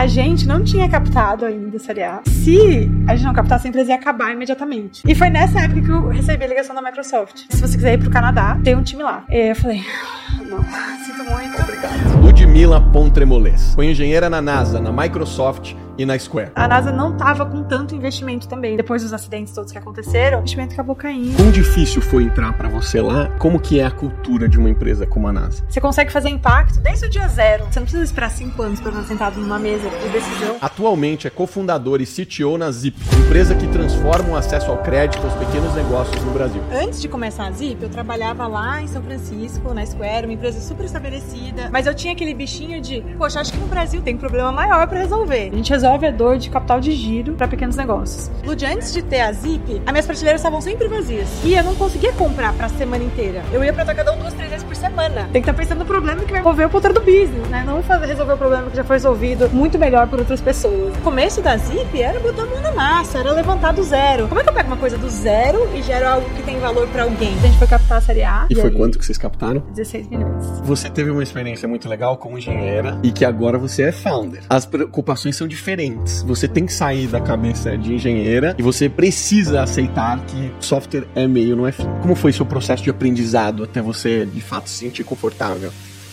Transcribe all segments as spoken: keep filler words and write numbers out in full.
A gente não tinha captado ainda Série A. Se a gente não captasse, a empresa ia acabar imediatamente. E foi nessa época que eu recebi a ligação da Microsoft. Se você quiser ir pro Canadá, tem um time lá. E eu falei, não, sinto muito. Obrigado. Ludmila Pontremolés foi engenheira na NASA, na Microsoft e na Square. A NASA não tava com tanto investimento também. Depois dos acidentes todos que aconteceram, o investimento acabou caindo. Quão difícil foi entrar pra você lá? Como que é a cultura de uma empresa como a NASA? Você consegue fazer impacto desde o dia zero. Você não precisa esperar cinco anos pra estar sentado numa mesa de decisão. Atualmente é cofundador e C T O na Zip, empresa que transforma o acesso ao crédito aos pequenos negócios no Brasil. Antes de começar a Zip, eu trabalhava lá em São Francisco, na Square, uma empresa super estabelecida. Mas eu tinha aquele bichinho de, poxa, acho que no Brasil tem um problema maior pra resolver. A gente resolve a dor de capital de giro para pequenos negócios. Lud, antes de ter a Zip, as minhas prateleiras estavam sempre vazias. E eu não conseguia comprar pra semana inteira. Eu ia pra Atacadão duas, três vezes por semana. Tem que estar pensando no problema que vai resolver o poder do business, né? Não fazer, resolver o problema que já foi resolvido muito melhor por outras pessoas. O começo da Zip era botar a mão na massa, era levantar do zero. Como é que eu pego uma coisa do zero e gero algo que tem valor pra alguém? A gente foi captar a Série A. E, e foi aí, quanto que vocês captaram? dezesseis milhões. Você teve uma experiência muito legal como engenheira e que agora você é founder. As preocupações são diferentes. Você tem que sair da cabeça de engenheira e você precisa aceitar que software é meio, não é fim. Como foi seu processo de aprendizado até você, de fato, se sentir confortável?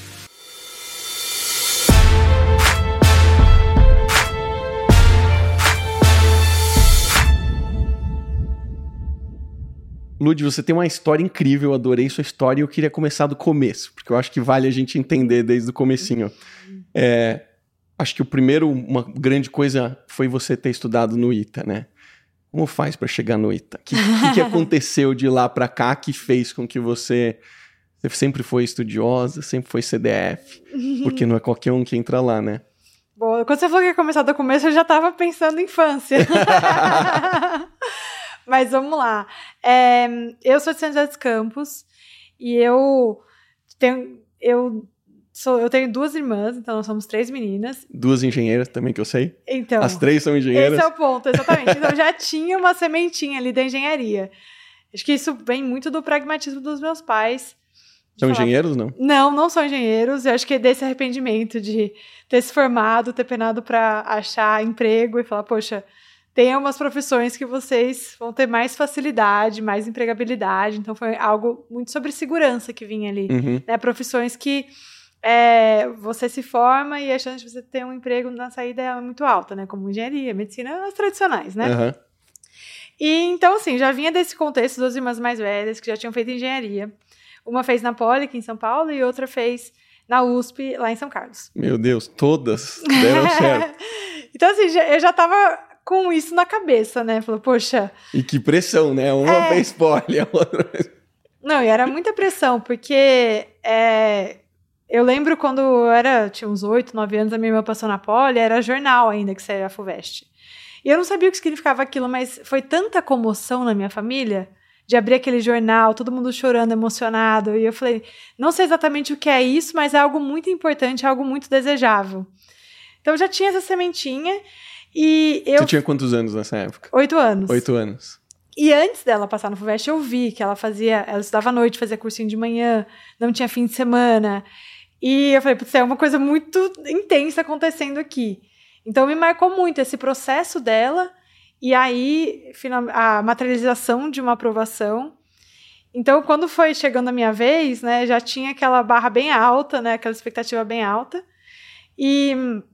Lud, você tem uma história incrível, eu adorei sua história e eu queria começar do começo, porque eu acho que vale a gente entender desde o comecinho. É, acho que o primeiro, uma grande coisa foi você ter estudado no I T A, né? Como faz para chegar no I T A? O que, que, que aconteceu de lá para cá que fez com que você, você sempre foi estudiosa, sempre foi C D F? Porque não é qualquer um que entra lá, né? Bom, quando você falou que ia começar do começo, eu já estava pensando em infância. Mas vamos lá. É, eu sou de São José dos Campos e eu tenho, eu, sou, eu tenho duas irmãs, então nós somos três meninas. Duas engenheiras também, que eu sei. Então, as três são engenheiras. Esse é o ponto, exatamente. Então já tinha uma sementinha ali da engenharia. Acho que isso vem muito do pragmatismo dos meus pais. São falar, engenheiros, não? Não, não são engenheiros. Eu acho que é desse arrependimento de ter se formado, ter penado para achar emprego e falar, poxa, tem umas profissões que vocês vão ter mais facilidade, mais empregabilidade. Então, foi algo muito sobre segurança que vinha ali. Uhum. Né? Profissões que é, você se forma e a chance de você ter um emprego na saída é muito alta, né? Como engenharia, medicina, as tradicionais, né? Uhum. E, então, assim, já vinha desse contexto, duas irmãs mais velhas que já tinham feito engenharia. Uma fez na Poli, aqui em São Paulo, e outra fez na U S P, lá em São Carlos. Meu Deus, todas deram certo. Então, assim, eu já tava com isso na cabeça, né? Falou, poxa... E que pressão, né? Uma é... fez Poli, a outra... Não, e era muita pressão, porque é... eu lembro quando eu era, tinha uns oito, nove anos, a minha irmã passou na Poli, era jornal ainda que saía a FUVEST. E eu não sabia o que significava aquilo, mas foi tanta comoção na minha família... de abrir aquele jornal, todo mundo chorando, emocionado. E eu falei, não sei exatamente o que é isso, mas é algo muito importante, é algo muito desejável. Então, eu já tinha essa sementinha e eu... Você tinha quantos anos nessa época? Oito anos. Oito anos. E antes dela passar no FUVEST, eu vi que ela fazia... Ela estudava à noite, fazia cursinho de manhã, não tinha fim de semana. E eu falei, putz, é uma coisa muito intensa acontecendo aqui. Então, me marcou muito esse processo dela... E aí, a materialização de uma aprovação. Então, quando foi chegando a minha vez, né, já tinha aquela barra bem alta, né, aquela expectativa bem alta. E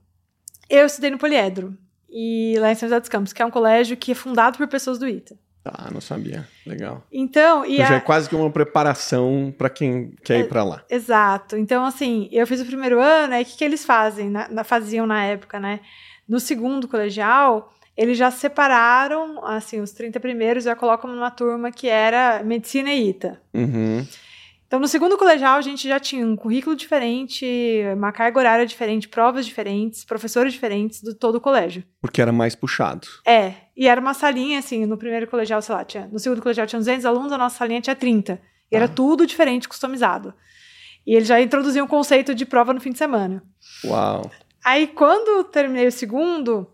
eu estudei no Poliedro, e lá em São José dos Campos, que é um colégio que é fundado por pessoas do I T A. Ah, não sabia. Legal. Então, e então, a... já é quase que uma preparação para quem quer é, ir para lá. Exato. Então, assim, eu fiz o primeiro ano, aí o que, que eles fazem, na, na, faziam na época, né? No segundo colegial... eles já separaram, assim, os trinta primeiros, já colocam numa turma que era medicina e I T A. Uhum. Então, no segundo colegial, a gente já tinha um currículo diferente, uma carga horária diferente, provas diferentes, professores diferentes do todo o colégio. Porque era mais puxado. É, e era uma salinha, assim, no primeiro colegial, sei lá, tinha, no segundo colegial tinha duzentos alunos, a nossa salinha tinha trinta. E ah. era tudo diferente, customizado. E eles já introduziam o conceito de prova no fim de semana. Uau! Aí, quando terminei o segundo...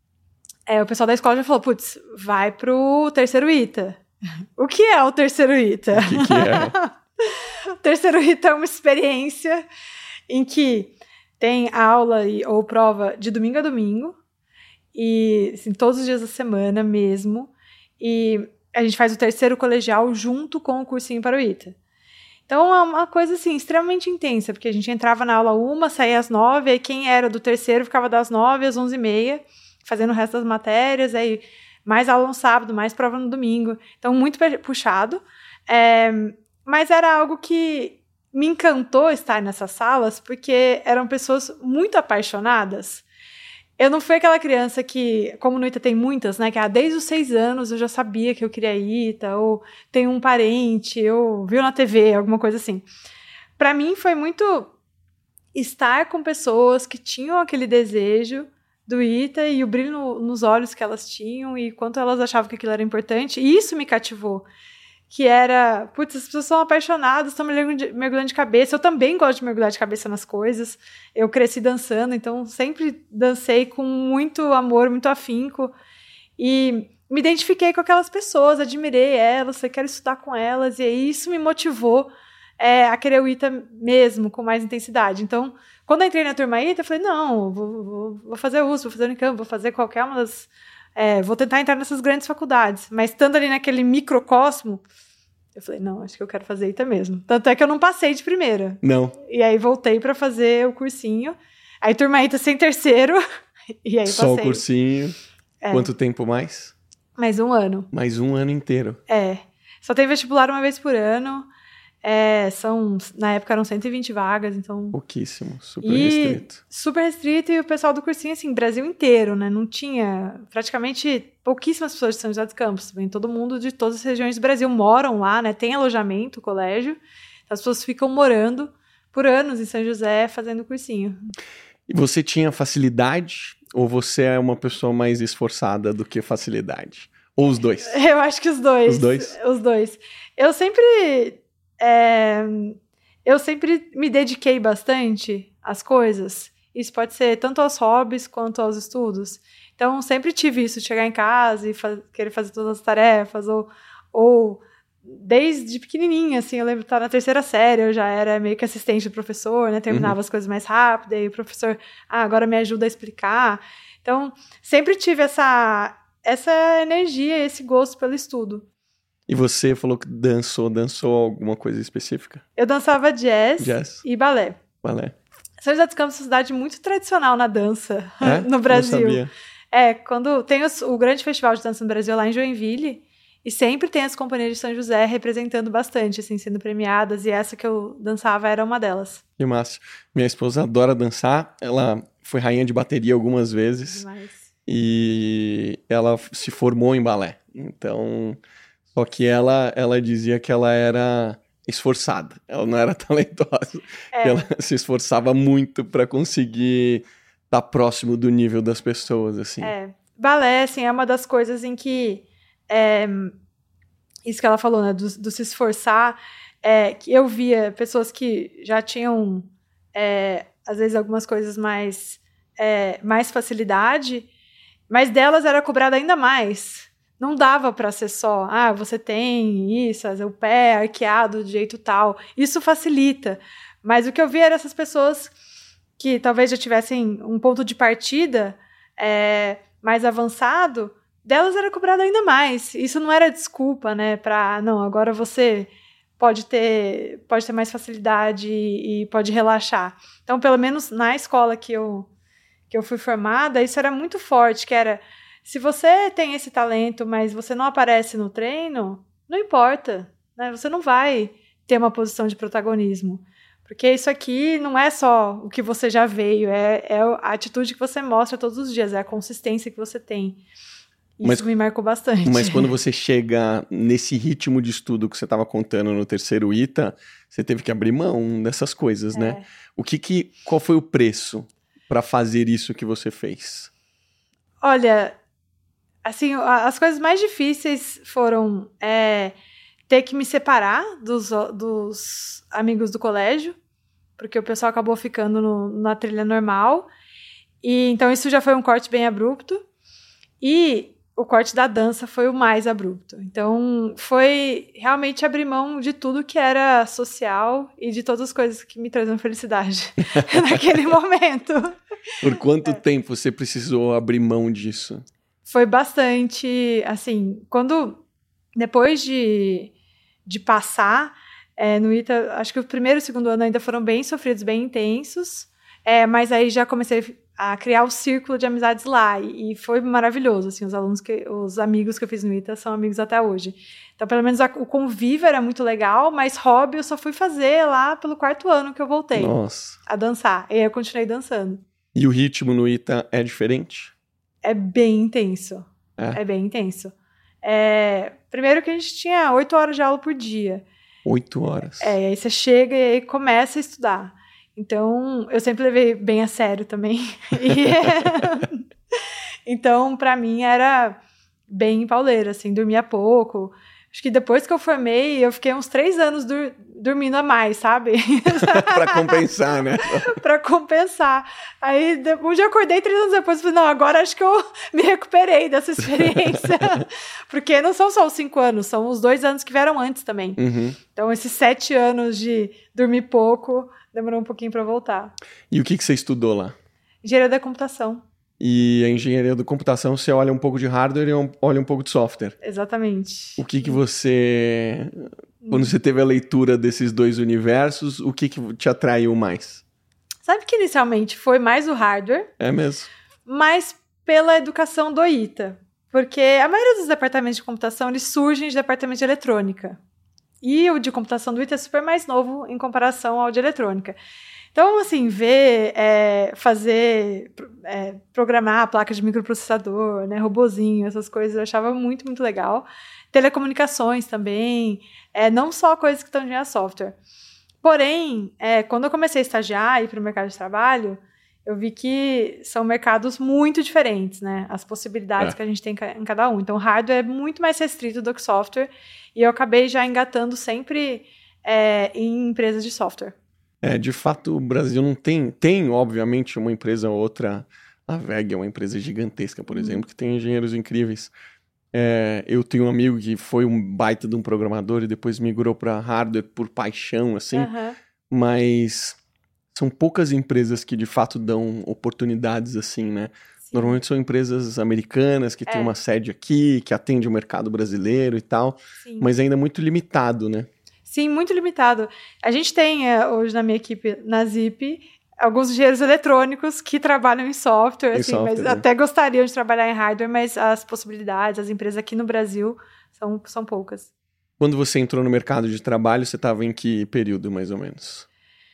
É, o pessoal da escola já falou, putz, vai pro terceiro I T A. O que é o terceiro I T A? O que, que é? O terceiro I T A é uma experiência em que tem aula e, ou prova de domingo a domingo, e assim, todos os dias da semana mesmo, e a gente faz o terceiro colegial junto com o cursinho para o I T A. Então é uma coisa assim, extremamente intensa, porque a gente entrava na aula uma, saía às nove, aí quem era do terceiro ficava das nove às onze e meia, fazendo o resto das matérias, aí mais aula no sábado, mais prova no domingo. Então, muito puxado. É, mas era algo que me encantou estar nessas salas, porque eram pessoas muito apaixonadas. Eu não fui aquela criança que, como no I T A tem muitas, né? Que ah, desde os seis anos eu já sabia que eu queria I T A, ou tem um parente, ou viu na T V, alguma coisa assim. Para mim foi muito estar com pessoas que tinham aquele desejo do I T A e o brilho no, nos olhos que elas tinham e quanto elas achavam que aquilo era importante. E isso me cativou. Que era, putz, as pessoas são apaixonadas, estão mergulhando de cabeça. Eu também gosto de mergulhar de cabeça nas coisas. Eu cresci dançando, então sempre dancei com muito amor, muito afinco. E me identifiquei com aquelas pessoas, admirei elas, eu quero estudar com elas. E aí isso me motivou é, a querer o I T A mesmo, com mais intensidade. Então, quando eu entrei na turma I T A, eu falei, não, vou, vou, vou fazer U S P, vou fazer Unicamp, vou fazer qualquer uma das... É, vou tentar entrar nessas grandes faculdades. Mas estando ali naquele microcosmo, eu falei, não, acho que eu quero fazer I T A mesmo. Tanto é que eu não passei de primeira. Não. E aí voltei para fazer o cursinho. Aí turma I T A sem terceiro. E aí Só passei. o cursinho. É. Quanto tempo mais? Mais um ano. Mais um ano inteiro. É. Só tem vestibular uma vez por ano. É, são, na época eram cento e vinte vagas, então... Pouquíssimo, super e restrito. Super restrito, e o pessoal do cursinho, assim, Brasil inteiro, né? Não tinha... Praticamente pouquíssimas pessoas de São José dos Campos. Vem todo mundo de todas as regiões do Brasil. Moram lá, né? Tem alojamento, colégio. As pessoas ficam morando por anos em São José fazendo cursinho. E você tinha facilidade? Ou você é uma pessoa mais esforçada do que facilidade? Ou os dois? Eu acho que os dois. Os dois? Os dois. Eu sempre... É, eu sempre me dediquei bastante às coisas. Isso pode ser tanto aos hobbies quanto aos estudos. Então, sempre tive isso, chegar em casa e fa- querer fazer todas as tarefas, ou, ou desde pequenininha, assim, eu lembro de estar na terceira série, eu já era meio que assistente do professor, né, terminava uhum. as coisas mais rápido, e o professor, ah, agora me ajuda a explicar. Então, sempre tive essa, essa energia, esse gosto pelo estudo. E você falou que dançou, dançou alguma coisa específica? Eu dançava jazz, jazz. e balé. Balé. São José dos Campos é uma cidade muito tradicional na dança é? no Brasil. Não sabia. É, quando tem os, o grande festival de dança no Brasil lá em Joinville, e sempre tem as companhias de São José representando bastante, assim, sendo premiadas, e essa que eu dançava era uma delas. Que massa. Minha esposa adora dançar, ela foi rainha de bateria algumas vezes. Demais. E ela se formou em balé. Então... Só que ela, ela dizia que ela era esforçada, ela não era talentosa. É. Que ela se esforçava muito para conseguir estar próximo do nível das pessoas, assim. É. Balé, assim, é uma das coisas em que... É, isso que ela falou, né, do, do se esforçar, é, que eu via pessoas que já tinham, é, às vezes, algumas coisas mais, é, mais facilidade, mas delas era cobrada ainda mais. Não dava para ser só, ah, você tem isso, o pé arqueado de jeito tal. Isso facilita. Mas o que eu vi era essas pessoas que talvez já tivessem um ponto de partida é, mais avançado, delas era cobrado ainda mais. Isso não era desculpa, né, para, não, agora você pode ter, pode ter mais facilidade e, e pode relaxar. Então, pelo menos na escola que eu, que eu fui formada, isso era muito forte, que era... Se você tem esse talento, mas você não aparece no treino, não importa, né? Você não vai ter uma posição de protagonismo. Porque isso aqui não é só o que você já veio, é, é a atitude que você mostra todos os dias, é a consistência que você tem. Isso mas, me marcou bastante. Mas quando você chega nesse ritmo de estudo que você estava contando no terceiro I T A, você teve que abrir mão dessas coisas, é. né? O que que, qual foi o preço para fazer isso que você fez? Olha... Assim, as coisas mais difíceis foram é, ter que me separar dos, dos amigos do colégio, porque o pessoal acabou ficando no, na trilha normal. E, então, isso já foi um corte bem abrupto. E o corte da dança foi o mais abrupto. Então, foi realmente abrir mão de tudo que era social e de todas as coisas que me traziam felicidade naquele momento. Por quanto é. tempo você precisou abrir mão disso? Foi bastante, assim, quando, depois de, de passar é, no I T A, acho que o primeiro e o segundo ano ainda foram bem sofridos, bem intensos, é, mas aí já comecei a criar o círculo de amizades lá, e, e foi maravilhoso, assim, os alunos, que, os amigos que eu fiz no I T A são amigos até hoje. Então, pelo menos a, o convívio era muito legal, mas hobby eu só fui fazer lá pelo quarto ano que eu voltei Nossa. a dançar, e aí eu continuei dançando. E o ritmo no I T A é diferente? É bem intenso, é, é bem intenso. É, primeiro que a gente tinha oito horas de aula por dia. Oito horas? É, e aí você chega e aí começa a estudar. Então, eu sempre levei bem a sério também. E, então, pra mim, era bem pauleira, assim, dormia pouco. Acho que depois que eu formei, eu fiquei uns três anos dur- dormindo a mais, sabe? Pra compensar, né? Pra compensar. Aí, um dia eu acordei três anos depois e falei, não, agora acho que eu me recuperei dessa experiência. Porque não são só os cinco anos, são os dois anos que vieram antes também. Uhum. Então, esses sete anos de dormir pouco, demorou um pouquinho pra voltar. E o que, que você estudou lá? Engenharia da computação. E a engenharia da computação, você olha um pouco de hardware e olha um pouco de software. Exatamente. O que que você... Quando você teve a leitura desses dois universos, o que que te atraiu mais? Sabe que inicialmente foi mais o hardware. É mesmo? Mas pela educação do I T A. Porque a maioria dos departamentos de computação, eles surgem de departamento de eletrônica. E o de computação do I T A é super mais novo em comparação ao de eletrônica. Então, assim, ver, é, fazer, é, programar a placa de microprocessador, né, robozinho, essas coisas, eu achava muito, muito legal. Telecomunicações também, é, não só coisas que estão de software. Porém, é, quando eu comecei a estagiar e ir para o mercado de trabalho, eu vi que são mercados muito diferentes, né? As possibilidades é. que a gente tem em cada um. Então, hardware é muito mais restrito do que software, e eu acabei já engatando sempre é, em empresas de software. É, de fato, o Brasil não tem... Tem, obviamente, uma empresa ou outra... A V E G é uma empresa gigantesca, por hum. exemplo, que tem engenheiros incríveis. É, eu tenho um amigo que foi um baita de um programador e depois migrou para hardware por paixão, assim. Uhum. Mas são poucas empresas que, de fato, dão oportunidades assim, né? Sim. Normalmente são empresas americanas que é. têm uma sede aqui, que atendem o mercado brasileiro e tal. Sim. Mas ainda muito limitado, né? Sim, muito limitado. A gente tem é, hoje na minha equipe, na Zip, alguns engenheiros eletrônicos que trabalham em software, em assim, software mas né? até gostariam de trabalhar em hardware, mas as possibilidades, as empresas aqui no Brasil são, são poucas. Quando você entrou no mercado de trabalho, você estava em que período, mais ou menos?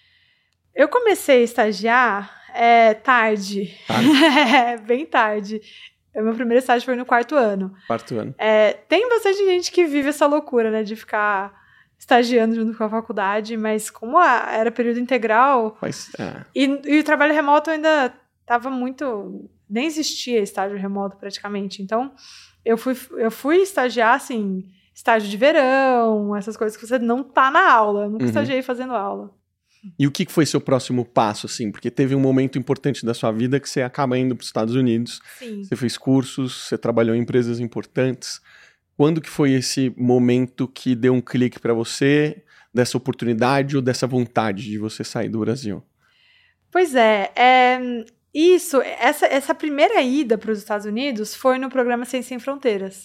Eu comecei a estagiar é, tarde, tarde? é, bem tarde. O meu primeiro estágio foi no quarto ano. Quarto ano. É, tem bastante gente que vive essa loucura, né, de ficar estagiando junto com a faculdade, mas como a, era período integral, mas, é. e, e o trabalho remoto ainda estava muito... Nem existia estágio remoto praticamente. Então, eu fui, eu fui estagiar, assim, estágio de verão, essas coisas que você não tá na aula. Eu nunca uhum. estagiei fazendo aula. E o que foi seu próximo passo, assim? Porque teve um momento importante da sua vida que você acaba indo para os Estados Unidos. Sim. Você fez cursos, você trabalhou em empresas importantes. Quando que foi esse momento que deu um clique para você, dessa oportunidade ou dessa vontade de você sair do Brasil? Pois é, é isso, essa, essa primeira ida para os Estados Unidos foi no programa Ciência Sem Fronteiras.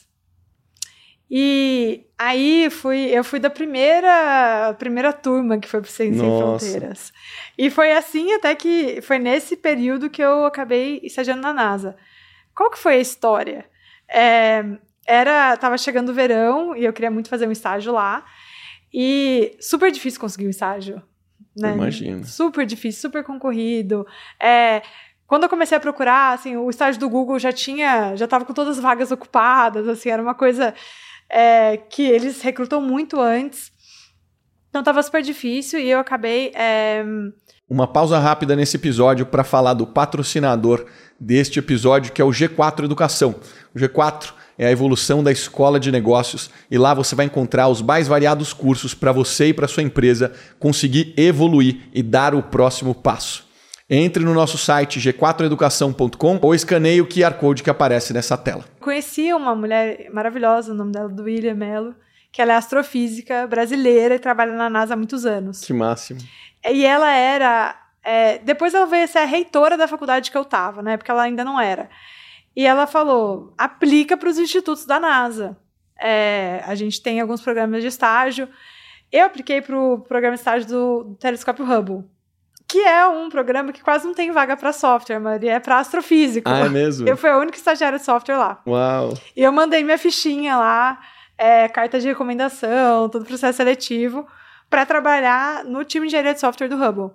E aí fui, eu fui da primeira, primeira turma que foi para Ciência Sem Fronteiras. E foi assim até que, foi nesse período que eu acabei estagiando na NASA. Qual que foi a história? É... Era, tava chegando o verão e eu queria muito fazer um estágio lá. E super difícil conseguir um estágio. Né? Imagina. Super difícil, super concorrido. É, quando eu comecei a procurar, assim, o estágio do Google já tinha, já tava com todas as vagas ocupadas, assim, era uma coisa é, que eles recrutam muito antes. Então tava super difícil e eu acabei... É... Uma pausa rápida nesse episódio para falar do patrocinador deste episódio, que é o G quatro Educação. O G quatro é a evolução da escola de negócios e lá você vai encontrar os mais variados cursos para você e para sua empresa conseguir evoluir e dar o próximo passo. Entre no nosso site g quatro educação ponto com ou escaneie o Q R Code que aparece nessa tela. Conheci uma mulher maravilhosa, o nome dela é Duília Mello, que ela é astrofísica brasileira e trabalha na NASA há muitos anos. Que máximo. E ela era... É, depois ela veio ser a reitora da faculdade que eu estava, né? Porque ela ainda não era. E ela falou, aplica para os institutos da NASA. É, a gente tem alguns programas de estágio. Eu apliquei para o programa de estágio do, do Telescópio Hubble, que é um programa que quase não tem vaga para software, mas é para astrofísico. Ah, é mesmo? Eu fui a única estagiária de software lá. Uau! E eu mandei minha fichinha lá, é, carta de recomendação, todo o processo seletivo, para trabalhar no time de engenharia de software do Hubble.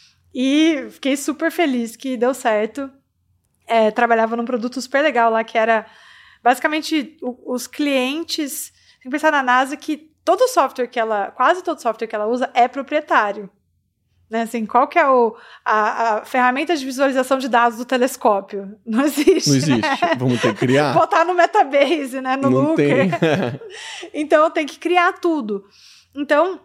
E fiquei super feliz que deu certo. É, trabalhava num produto super legal lá, que era basicamente o, os clientes... Tem que pensar na NASA que todo software que ela... Quase todo software que ela usa é proprietário. Né, assim, qual que é o, a, a ferramenta de visualização de dados do telescópio? Não existe. Não existe. Né? Vamos ter que criar. Botar no Metabase, né? No Não Looker. tem. Então, tem que criar tudo. Então,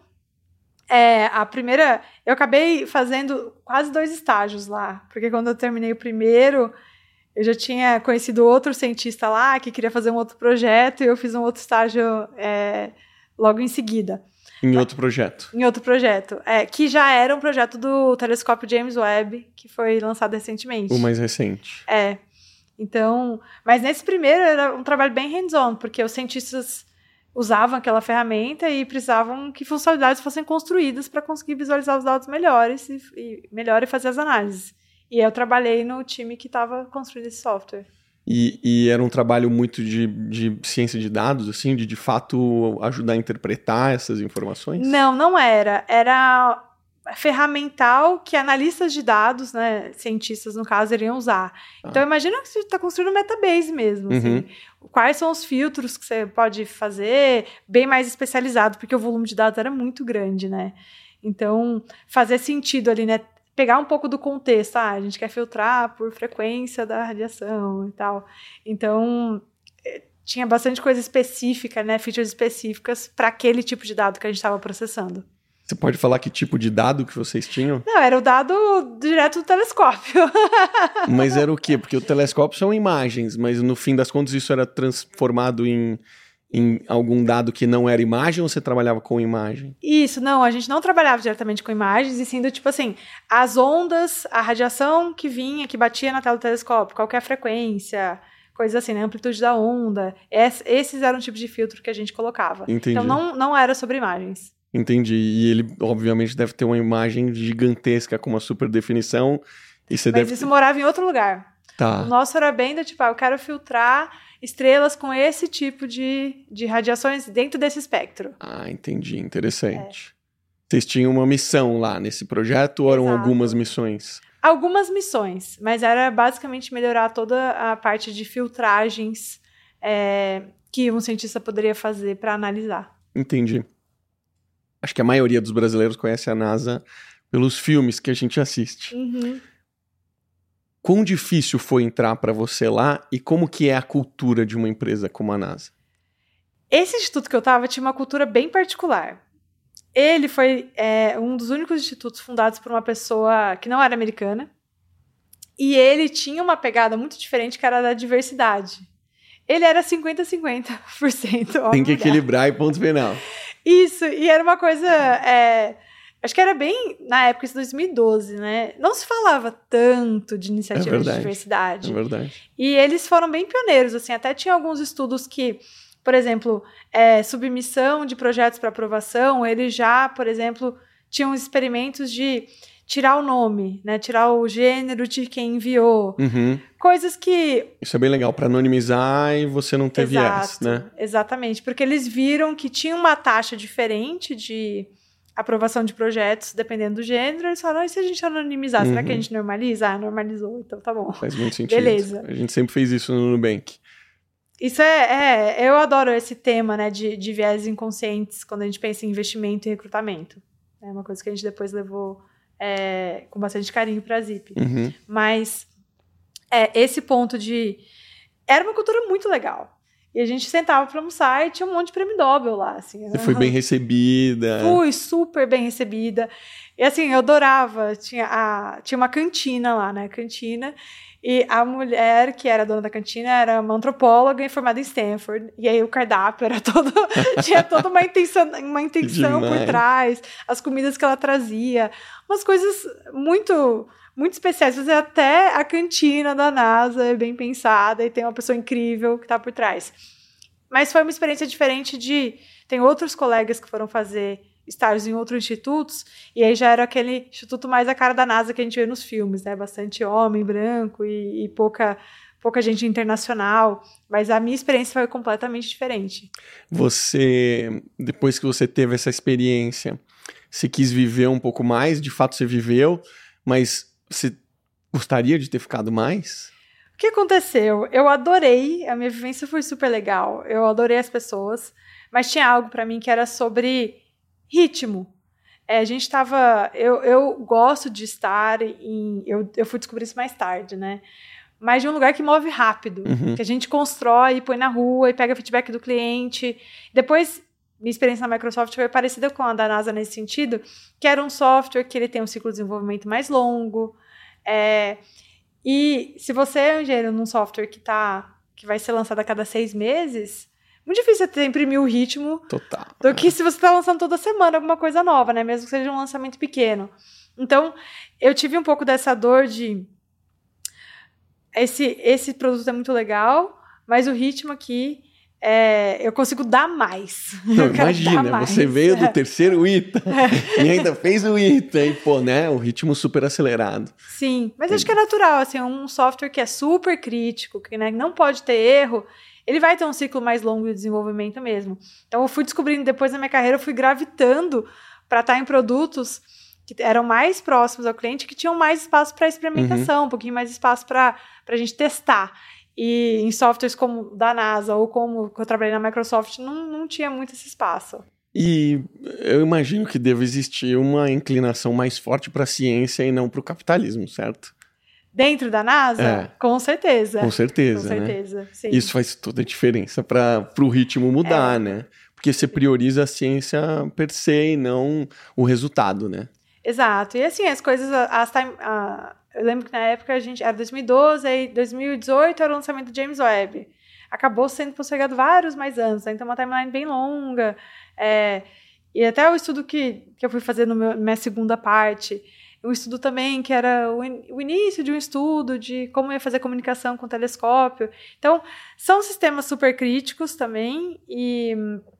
é, a primeira... Eu acabei fazendo quase dois estágios lá. Porque quando eu terminei o primeiro, eu já tinha conhecido outro cientista lá que queria fazer um outro projeto e eu fiz um outro estágio é, logo em seguida. Em outro projeto. Em outro projeto. É, que já era um projeto do telescópio James Webb, que foi lançado recentemente. O mais recente. É. Então, mas nesse primeiro era um trabalho bem hands-on, porque os cientistas usavam aquela ferramenta e precisavam que funcionalidades fossem construídas para conseguir visualizar os dados melhores e, e melhor e fazer as análises. E eu trabalhei no time que estava construindo esse software. E, e era um trabalho muito de, de ciência de dados, assim, de de fato ajudar a interpretar essas informações? Não, não era. Era ferramental que analistas de dados, né, cientistas no caso, iriam usar. Ah. Então imagina que você está construindo um metabase mesmo. Uhum. Assim. Quais são os filtros que você pode fazer, bem mais especializado, porque o volume de dados era muito grande, né? Então, fazer sentido ali, né? Pegar um pouco do contexto, ah, a gente quer filtrar por frequência da radiação e tal. Então, tinha bastante coisa específica, né, features específicas para aquele tipo de dado que a gente estava processando. Você pode falar que tipo de dado que vocês tinham? Não, era o dado direto do telescópio. Mas era o quê? Porque o telescópio são imagens, mas no fim das contas isso era transformado em... em algum dado que não era imagem ou você trabalhava com imagem? Isso, não, a gente não trabalhava diretamente com imagens, e sim do tipo assim, as ondas, a radiação que vinha, que batia na tela do telescópio, qual que é a frequência, coisas assim, né, a amplitude da onda, esses eram o tipo de filtro que a gente colocava. Entendi. Então não, não era sobre imagens. Entendi, e ele obviamente deve ter uma imagem gigantesca com uma super definição. E você Mas deve isso ter... morava em outro lugar. Tá. O nosso era bem do tipo, ah, eu quero filtrar estrelas com esse tipo de, de radiações dentro desse espectro. Ah, entendi. Interessante. É. Vocês tinham uma missão lá nesse projeto ou eram Exato. Algumas missões? Algumas missões, mas era basicamente melhorar toda a parte de filtragens é, que um cientista poderia fazer para analisar. Entendi. Acho que a maioria dos brasileiros conhece a NASA pelos filmes que a gente assiste. Uhum. Quão difícil foi entrar para você lá e como que é a cultura de uma empresa como a NASA? Esse instituto que eu estava tinha uma cultura bem particular. Ele foi é, um dos únicos institutos fundados por uma pessoa que não era americana e ele tinha uma pegada muito diferente que era da diversidade. Ele era cinquenta a cinquenta por cento. Tem que equilibrar e ponto final. Isso, e era uma coisa... É, acho que era bem, na época, isso dois mil e doze, né? Não se falava tanto de iniciativas é de diversidade. É verdade. E eles foram bem pioneiros, assim, até tinha alguns estudos que, por exemplo, é, submissão de projetos para aprovação, eles já, por exemplo, tinham experimentos de tirar o nome, né? Tirar o gênero de quem enviou. Uhum. Coisas que... Isso é bem legal, para anonimizar e você não ter Exato, viés, né? Exatamente, porque eles viram que tinha uma taxa diferente de aprovação de projetos, dependendo do gênero, eles falaram, e se a gente anonimizar, uhum. será que a gente normaliza? Ah, normalizou, então tá bom. Faz muito sentido. Beleza. A gente sempre fez isso no Nubank. Isso é, é eu adoro esse tema, né, de, de viés inconscientes, quando a gente pensa em investimento e recrutamento. É uma coisa que a gente depois levou é, com bastante carinho pra Zip. Uhum. Mas é, esse ponto de... Era uma cultura muito legal. E a gente sentava pra almoçar e tinha um monte de prêmio Nobel lá, assim. Você foi bem recebida. Fui super bem recebida. E assim, eu adorava. Tinha, a, tinha uma cantina lá, né? Cantina. E a mulher que era dona da cantina era uma antropóloga e formada em Stanford. E aí o cardápio era todo... tinha toda uma intenção, uma intenção por trás. As comidas que ela trazia. Umas coisas muito... muito especiais, fazer até a cantina da NASA é bem pensada e tem uma pessoa incrível que está por trás. Mas foi uma experiência diferente de... Tem outros colegas que foram fazer estágios em outros institutos, e aí já era aquele instituto mais a cara da NASA que a gente vê nos filmes, né? Bastante homem branco e, e pouca, pouca gente internacional, mas a minha experiência foi completamente diferente. Você, depois que você teve essa experiência, você quis viver um pouco mais, de fato você viveu, mas você gostaria de ter ficado mais? O que aconteceu? Eu adorei, a minha vivência foi super legal, eu adorei as pessoas, mas tinha algo pra mim que era sobre ritmo. É, a gente tava... Eu, eu gosto de estar em... Eu, eu fui descobrir isso mais tarde, né? Mas de um lugar que move rápido, uhum. que a gente constrói e põe na rua e pega feedback do cliente. Depois... Minha experiência na Microsoft foi parecida com a da NASA nesse sentido, que era um software que ele tem um ciclo de desenvolvimento mais longo. É, e se você é um engenheiro num software que, tá, que vai ser lançado a cada seis meses, muito difícil você imprimir o ritmo Total, do é. que se você está lançando toda semana alguma coisa nova, né? Mesmo que seja um lançamento pequeno. Então, eu tive um pouco dessa dor de... Esse, esse produto é muito legal, mas o ritmo aqui... É, eu consigo dar mais. Não, imagina, mais. Você veio do terceiro I T A e ainda fez o I T A e, pô, né, o ritmo super acelerado. Sim, mas Entendi. Acho que é natural, assim, um software que é super crítico, que né, não pode ter erro, ele vai ter um ciclo mais longo de desenvolvimento mesmo. Então eu fui descobrindo, depois da minha carreira, eu fui gravitando para estar em produtos que eram mais próximos ao cliente, que tinham mais espaço para experimentação, uhum. um pouquinho mais espaço para a gente testar. E em softwares como da NASA ou como que eu trabalhei na Microsoft, não, não tinha muito esse espaço. E eu imagino que deve existir uma inclinação mais forte para a ciência e não para o capitalismo, certo? Dentro da NASA? É. Com certeza. Com certeza, Com certeza, né? Sim. Isso faz toda a diferença para o ritmo mudar, é. né? Porque você prioriza a ciência per se e não o resultado, né? Exato. E assim, as coisas... As time, a... Eu lembro que na época a gente era dois mil e doze, aí dois mil e dezoito era o lançamento do James Webb. Acabou sendo postergado vários mais anos, né? Então uma timeline bem longa. É, e até o estudo que, que eu fui fazer no meu, na minha segunda parte, um estudo também que era o, in, o início de um estudo de como ia fazer comunicação com o telescópio. Então, são sistemas super críticos também e,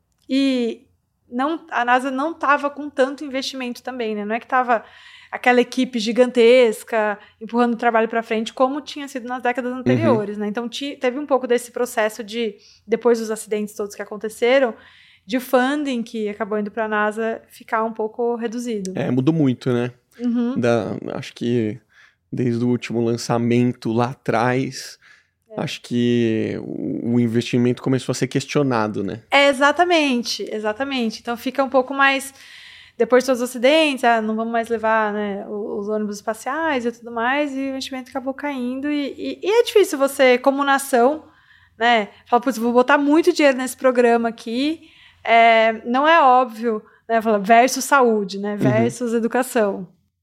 e não, a NASA não estava com tanto investimento também, né? Não é que estava... aquela equipe gigantesca, empurrando o trabalho para frente, como tinha sido nas décadas anteriores, uhum. né? Então, t- teve um pouco desse processo de, depois dos acidentes todos que aconteceram, de funding que acabou indo para a NASA ficar um pouco reduzido. É, mudou muito, né? Uhum. Da, acho que desde o último lançamento lá atrás, é. acho que o, o investimento começou a ser questionado, né? É, exatamente, exatamente. Então, fica um pouco mais... Depois de todos os acidentes, ah, não vamos mais levar né, os ônibus espaciais e tudo mais, e o investimento acabou caindo. E, e, e é difícil você, como nação, né, falar, putz, vou botar muito dinheiro nesse programa aqui. É, não é óbvio, né, falar versus saúde, né, versus uhum. educação.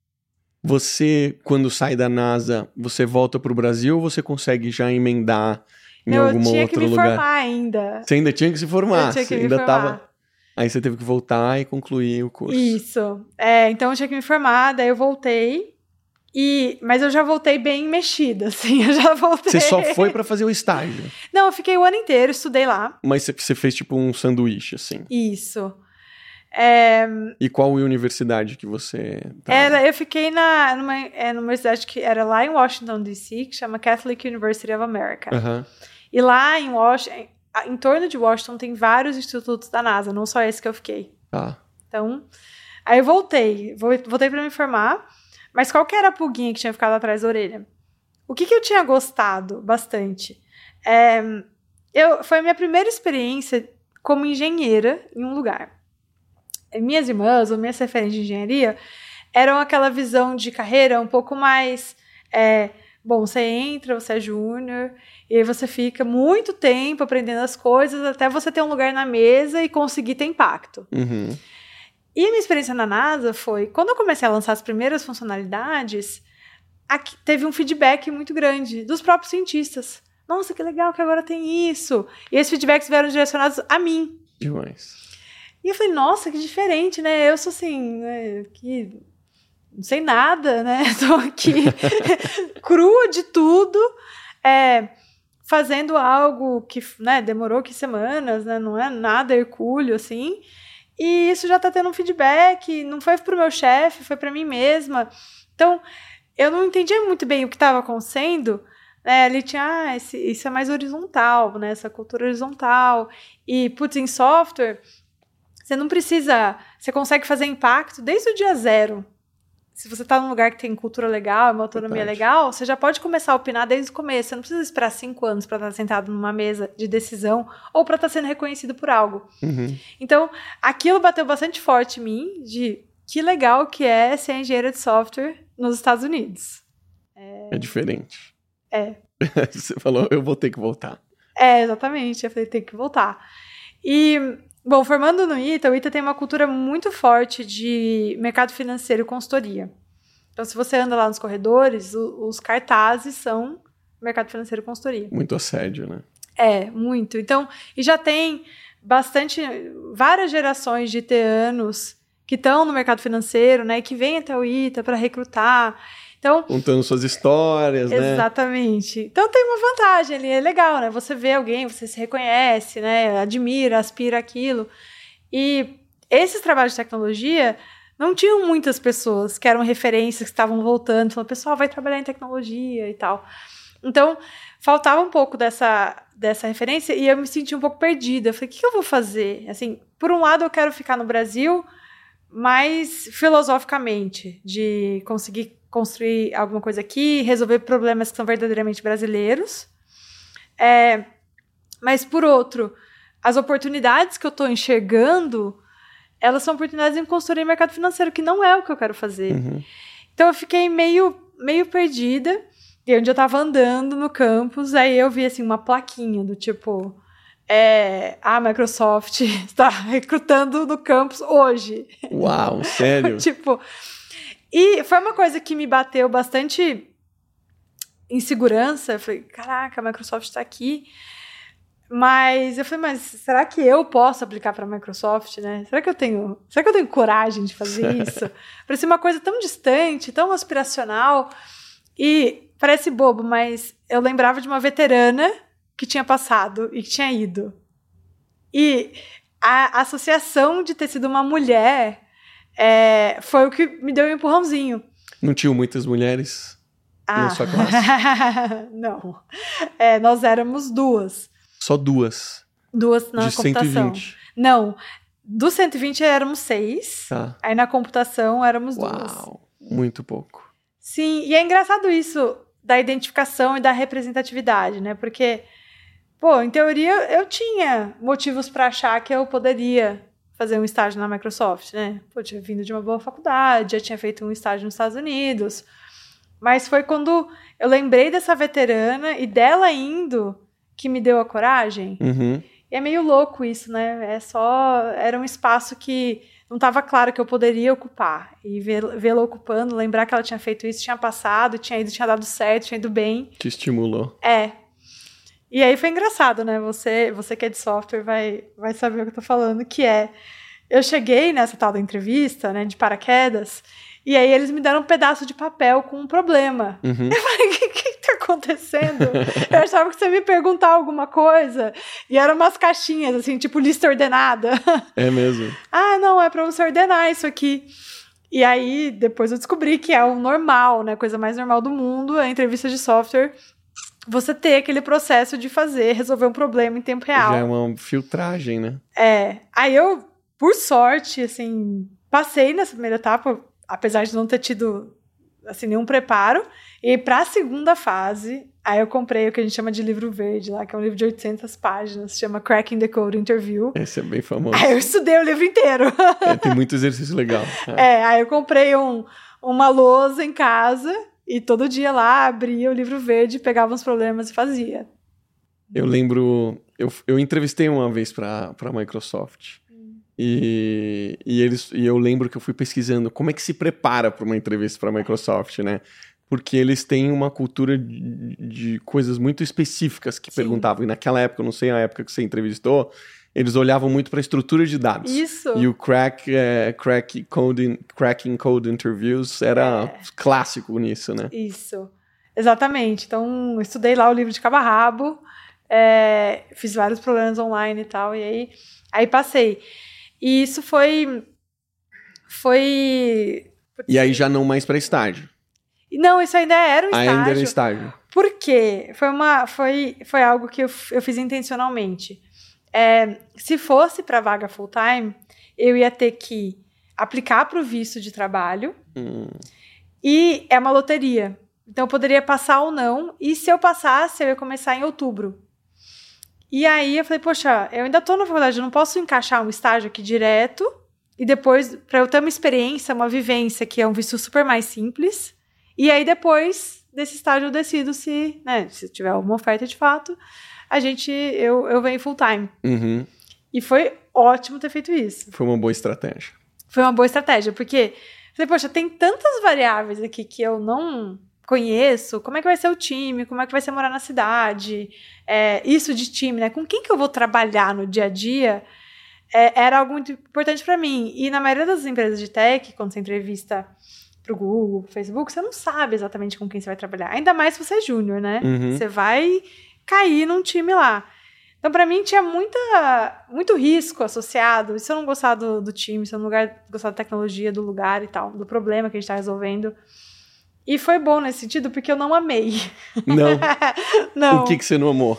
Você, quando sai da NASA, você volta para o Brasil ou você consegue já emendar em não, algum outro lugar? Eu tinha que me lugar? formar ainda. Você ainda tinha que se formar? Eu tinha que você me ainda formar. Tava... Aí você teve que voltar e concluir o curso. Isso. É, então eu tinha que me formar, daí eu voltei. E... Mas eu já voltei bem mexida, assim. Eu já voltei. Você só foi pra fazer o estágio? Não, eu fiquei o ano inteiro, estudei lá. Mas você fez tipo um sanduíche, assim? Isso. É... E qual universidade que você... Era, eu fiquei na, numa, é, numa universidade que era lá em Washington, D C, que chama Catholic University of America. Uhum. E lá em Washington... Em torno de Washington tem vários institutos da NASA, não só esse que eu fiquei. Ah. Então, aí eu voltei, voltei para me formar, mas qual que era a pulguinha que tinha ficado atrás da orelha? O que, que eu tinha gostado bastante? É, eu, foi a minha primeira experiência como engenheira em um lugar. Minhas irmãs, ou minhas referências de engenharia, eram aquela visão de carreira um pouco mais... É, bom, você entra, você é júnior, e aí você fica muito tempo aprendendo as coisas até você ter um lugar na mesa e conseguir ter impacto. Uhum. E a minha experiência na NASA foi, quando eu comecei a lançar as primeiras funcionalidades, aqui, teve um feedback muito grande dos próprios cientistas. Nossa, que legal que agora tem isso. E esses feedbacks vieram direcionados a mim. Demais. E eu falei, nossa, que diferente, né? Eu sou assim, né, que não sei nada, né? Tô aqui crua de tudo, é, fazendo algo que, né, demorou que semanas, né? Não é nada hercúleo, assim. E isso já tá tendo um feedback, não foi pro meu chefe, foi pra mim mesma. Então, eu não entendia muito bem o que estava acontecendo. É, ele tinha, ah, esse, isso é mais horizontal, né? Essa cultura horizontal. E, putz, em software, você não precisa... Você consegue fazer impacto desde o dia zero. Se você tá num lugar que tem cultura legal, uma autonomia Verdade. legal, você já pode começar a opinar desde o começo. Você não precisa esperar cinco anos para estar sentado numa mesa de decisão ou para estar sendo reconhecido por algo. Uhum. Então, aquilo bateu bastante forte em mim, de que legal que é ser engenheiro de software nos Estados Unidos. É, é diferente. É. Você falou, eu vou ter que voltar. É, exatamente. Eu falei, tem que voltar. E, bom, formando no I T A, o I T A tem uma cultura muito forte de mercado financeiro e consultoria. Então, se você anda lá nos corredores, o, os cartazes são mercado financeiro e consultoria. Muito assédio, né? É, muito. Então, e já tem bastante, várias gerações de itanos que estão no mercado financeiro, né, e que vêm até o I T A para recrutar. Então, contando suas histórias, né? Exatamente. Então tem uma vantagem ali, é legal, né? Você vê alguém, você se reconhece, né? Admira, aspira aquilo. E esses trabalhos de tecnologia não tinham muitas pessoas que eram referências, que estavam voltando, falando, pessoal, vai trabalhar em tecnologia e tal. Então, faltava um pouco dessa, dessa referência e eu me senti um pouco perdida. Eu falei, o que eu vou fazer? Assim, por um lado, eu quero ficar no Brasil, mais filosoficamente, de conseguir construir alguma coisa aqui, resolver problemas que são verdadeiramente brasileiros. É, mas, por outro, as oportunidades que eu estou enxergando, elas são oportunidades em construir mercado financeiro, que não é o que eu quero fazer. Uhum. Então, eu fiquei meio, meio perdida. E onde eu estava andando no campus, aí eu vi assim, uma plaquinha do tipo... É, a Microsoft está recrutando no campus hoje. Uau, sério? Tipo, e foi uma coisa que me bateu bastante insegurança. Eu falei, caraca, a Microsoft está aqui. Mas eu falei, mas será que eu posso aplicar para a Microsoft, né? Será que eu tenho, será que eu tenho coragem de fazer isso? Parecia uma coisa tão distante, tão aspiracional. E parece bobo, mas eu lembrava de uma veterana que tinha passado e que tinha ido. E a associação de ter sido uma mulher é, foi o que me deu um empurrãozinho. Não tinham muitas mulheres ah. na sua classe? Não. É, nós éramos duas. Só duas? Duas na de computação. cento e vinte? Não. Dos cento e vinte éramos seis. Tá. Aí na computação éramos Uau, duas. Uau, muito pouco. Sim, e é engraçado isso da identificação e da representatividade, né? Porque... Pô, em teoria, eu tinha motivos para achar que eu poderia fazer um estágio na Microsoft, né? Pô, eu tinha vindo de uma boa faculdade, já tinha feito um estágio nos Estados Unidos. Mas foi quando eu lembrei dessa veterana e dela indo que me deu a coragem. Uhum. E é meio louco isso, né? É só... Era um espaço que não estava claro que eu poderia ocupar. E vê-la ocupando, lembrar que ela tinha feito isso, tinha passado, tinha ido, tinha dado certo, tinha ido bem. Te estimulou. É. E aí foi engraçado, né? Você, você que é de software vai, vai saber o que eu tô falando, que é... Eu cheguei nessa tal da entrevista, né, de paraquedas, e aí eles me deram um pedaço de papel com um problema. Uhum. Eu falei, o que, que tá acontecendo? Eu achava que você me ia perguntar alguma coisa, e eram umas caixinhas, assim, tipo lista ordenada. É mesmo? Ah, não, é pra você ordenar isso aqui. E aí, depois eu descobri que é o normal, né, a coisa mais normal do mundo, a entrevista de software... Você ter aquele processo de fazer, resolver um problema em tempo real. Já é uma filtragem, né? É. Aí eu, por sorte, assim, passei nessa primeira etapa, apesar de não ter tido, assim, nenhum preparo. E para a segunda fase, aí eu comprei o que a gente chama de livro verde lá, que é um livro de oitocentas páginas, se chama Cracking the Code Interview. Esse é bem famoso. Aí eu estudei o livro inteiro. É, tem muito exercício legal. É, é aí eu comprei um, uma lousa em casa E todo dia lá, abria o livro verde, pegava uns problemas e fazia. Eu lembro... Eu, eu entrevistei uma vez para a Microsoft. Hum. E, e, eles, e eu lembro que eu fui pesquisando como é que se prepara para uma entrevista para a Microsoft, né? Porque eles têm uma cultura de, de coisas muito específicas que Sim. perguntavam. E naquela época, eu não sei a época que você entrevistou, eles olhavam muito para a estrutura de dados. Isso. E o crack, é, crack code, cracking code interviews era é. clássico nisso, né? Isso, exatamente. Então, eu estudei lá o livro de cabo a rabo, é, fiz vários problemas online e tal, e aí, aí passei. E isso foi... foi... E aí já não mais para estágio. Não, isso ainda era um estágio. Ainda era estágio. Por quê? Foi, uma, foi, foi algo que eu, eu fiz intencionalmente. É, se fosse para vaga full-time, eu ia ter que aplicar para o visto de trabalho hum. e é uma loteria. Então, eu poderia passar ou não. E se eu passasse, eu ia começar em outubro. E aí, eu falei, poxa, eu ainda estou na faculdade, eu não posso encaixar um estágio aqui direto e depois, para eu ter uma experiência, uma vivência, que é um visto super mais simples. E aí, depois desse estágio, eu decido se, né, se tiver alguma oferta de fato, a gente, eu, eu venho full time. Uhum. E foi ótimo ter feito isso. Foi uma boa estratégia. Foi uma boa estratégia, porque, falei, poxa, tem tantas variáveis aqui que eu não conheço. Como é que vai ser o time? Como é que vai ser morar na cidade? É, isso de time, né? Com quem que eu vou trabalhar no dia a dia? É, era algo muito importante para mim. E na maioria das empresas de tech, quando você entrevista pro Google, pro Facebook, você não sabe exatamente com quem você vai trabalhar. Ainda mais se você é júnior, né? Uhum. Você vai cair num time lá. Então, pra mim, tinha muita, muito risco associado. E se eu não gostar do, do time, se eu não gostar da tecnologia, do lugar e tal, do problema que a gente tá resolvendo. E foi bom nesse sentido, porque eu não amei. Não? Não. O que, que você não amou?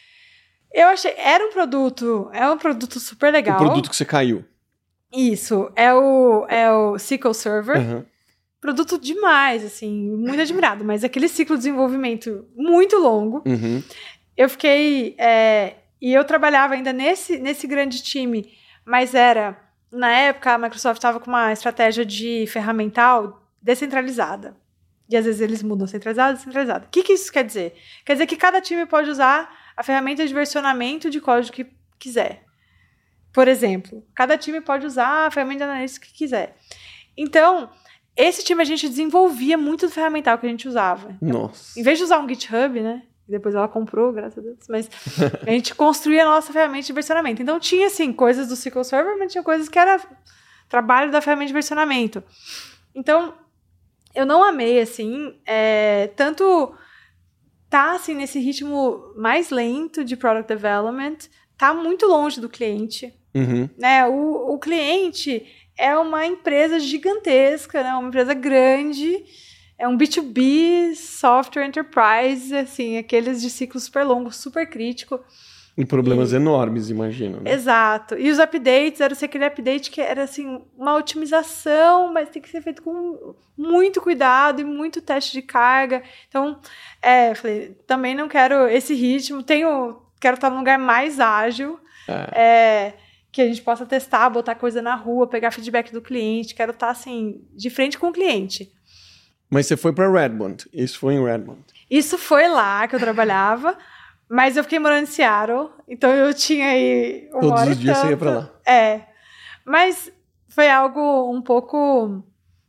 Eu achei... Era um produto... É um produto super legal. O produto que você caiu. Isso. É o, é o S Q L Server. Uhum. Produto demais, assim, muito admirado, mas aquele ciclo de desenvolvimento muito longo. Uhum. Eu fiquei... É, e eu trabalhava ainda nesse, nesse grande time, mas era... Na época, a Microsoft estava com uma estratégia de ferramental descentralizada. E às vezes eles mudam centralizado e descentralizado. O que, que isso quer dizer? Quer dizer que cada time pode usar a ferramenta de versionamento de código que quiser. Por exemplo, cada time pode usar a ferramenta de análise que quiser. Então... Esse time a gente desenvolvia muito do ferramental que a gente usava. Então, Nossa. Em vez de usar um GitHub, né? Depois ela comprou, graças a Deus. Mas a gente construía a nossa ferramenta de versionamento. Então tinha, assim, coisas do S Q L Server, mas tinha coisas que era trabalho da ferramenta de versionamento. Então, eu não amei, assim, é, tanto tá, assim, nesse ritmo mais lento de product development, tá muito longe do cliente. Uhum. Né? O, o cliente... É uma empresa gigantesca, né? Uma empresa grande, é um B dois B, software enterprise, assim, aqueles de ciclo super longo, super crítico. E problemas e... enormes, imagino. Né? Exato. E os updates, era aquele update que era, assim, uma otimização, mas tem que ser feito com muito cuidado e muito teste de carga. Então, é, falei, também não quero esse ritmo, tenho, quero estar num lugar mais ágil, é... é que a gente possa testar, botar coisa na rua, pegar feedback do cliente. Quero estar, assim, de frente com o cliente. Mas você foi para Redmond. Isso foi em Redmond. Isso foi lá que eu trabalhava, mas eu fiquei morando em Seattle, então eu tinha aí uma Todos hora os dias tanto. você ia para lá. É. Mas foi algo um pouco...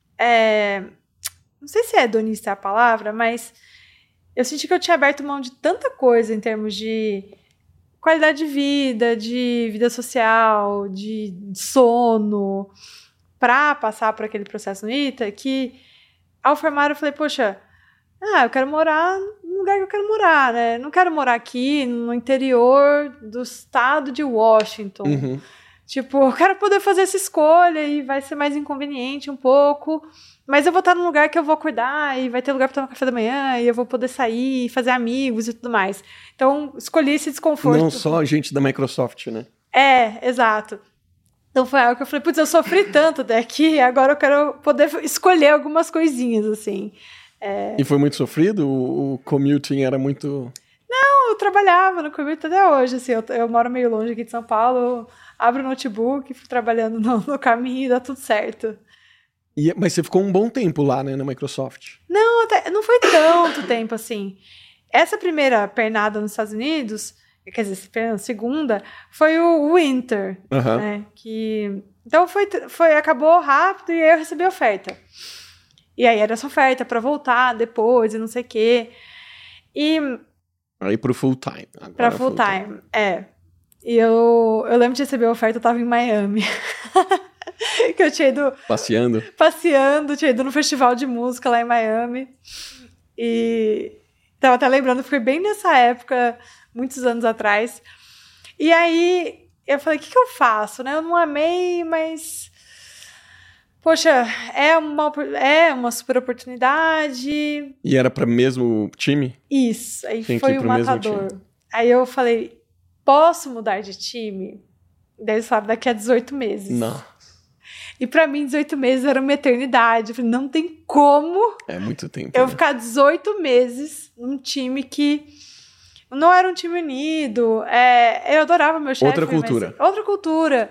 É, não sei se é hedonista é a palavra, mas eu senti que eu tinha aberto mão de tanta coisa em termos de... qualidade de vida, de vida social, de sono, para passar por aquele processo no I T A, que ao formar eu falei, poxa, ah, eu quero morar no lugar que eu quero morar, né? Não quero morar aqui no interior do estado de Washington. Uhum. Tipo, eu quero poder fazer essa escolha e vai ser mais inconveniente um pouco, mas eu vou estar num lugar que eu vou acordar e vai ter lugar para tomar café da manhã e eu vou poder sair, fazer amigos e tudo mais. Então, escolhi esse desconforto. Não só gente da Microsoft, né? É, exato. Então, foi algo que eu falei, putz, eu sofri tanto até aqui, agora eu quero poder escolher algumas coisinhas, assim. É... E foi muito sofrido? O, o commuting era muito... Não, eu trabalhava no commute até hoje, assim, eu, eu moro meio longe aqui de São Paulo, abro o notebook, fico trabalhando no, no caminho e dá tudo certo. E, mas você ficou um bom tempo lá, né, na Microsoft. Não, até, não foi tanto tempo assim. Essa primeira pernada nos Estados Unidos, quer dizer, a segunda, foi o Winter, Uhum. né? Que, então foi, foi, acabou rápido e aí eu recebi a oferta. E aí era essa oferta pra voltar depois e não sei o quê. E... Aí pro full time. Agora pra full, full time, time, é. E eu, eu lembro de receber a oferta, eu tava em Miami. Que eu tinha ido... Passeando? Passeando, tinha ido no festival de música lá em Miami. E tava até lembrando, foi bem nessa época, muitos anos atrás. E aí, eu falei, o que que eu faço, né? Eu não amei, mas... Poxa, é uma, é uma super oportunidade. E era para mesmo time? Isso, aí Tem foi o matador. Aí eu falei, posso mudar de time? Daí eles falaram, daqui a dezoito meses. Não. E pra mim, dezoito meses era uma eternidade. Eu falei, não tem como... É muito tempo. Eu né? ficar dezoito meses num time que não era um time unido. É, eu adorava meu chefe. Outra cultura. Mas, outra cultura.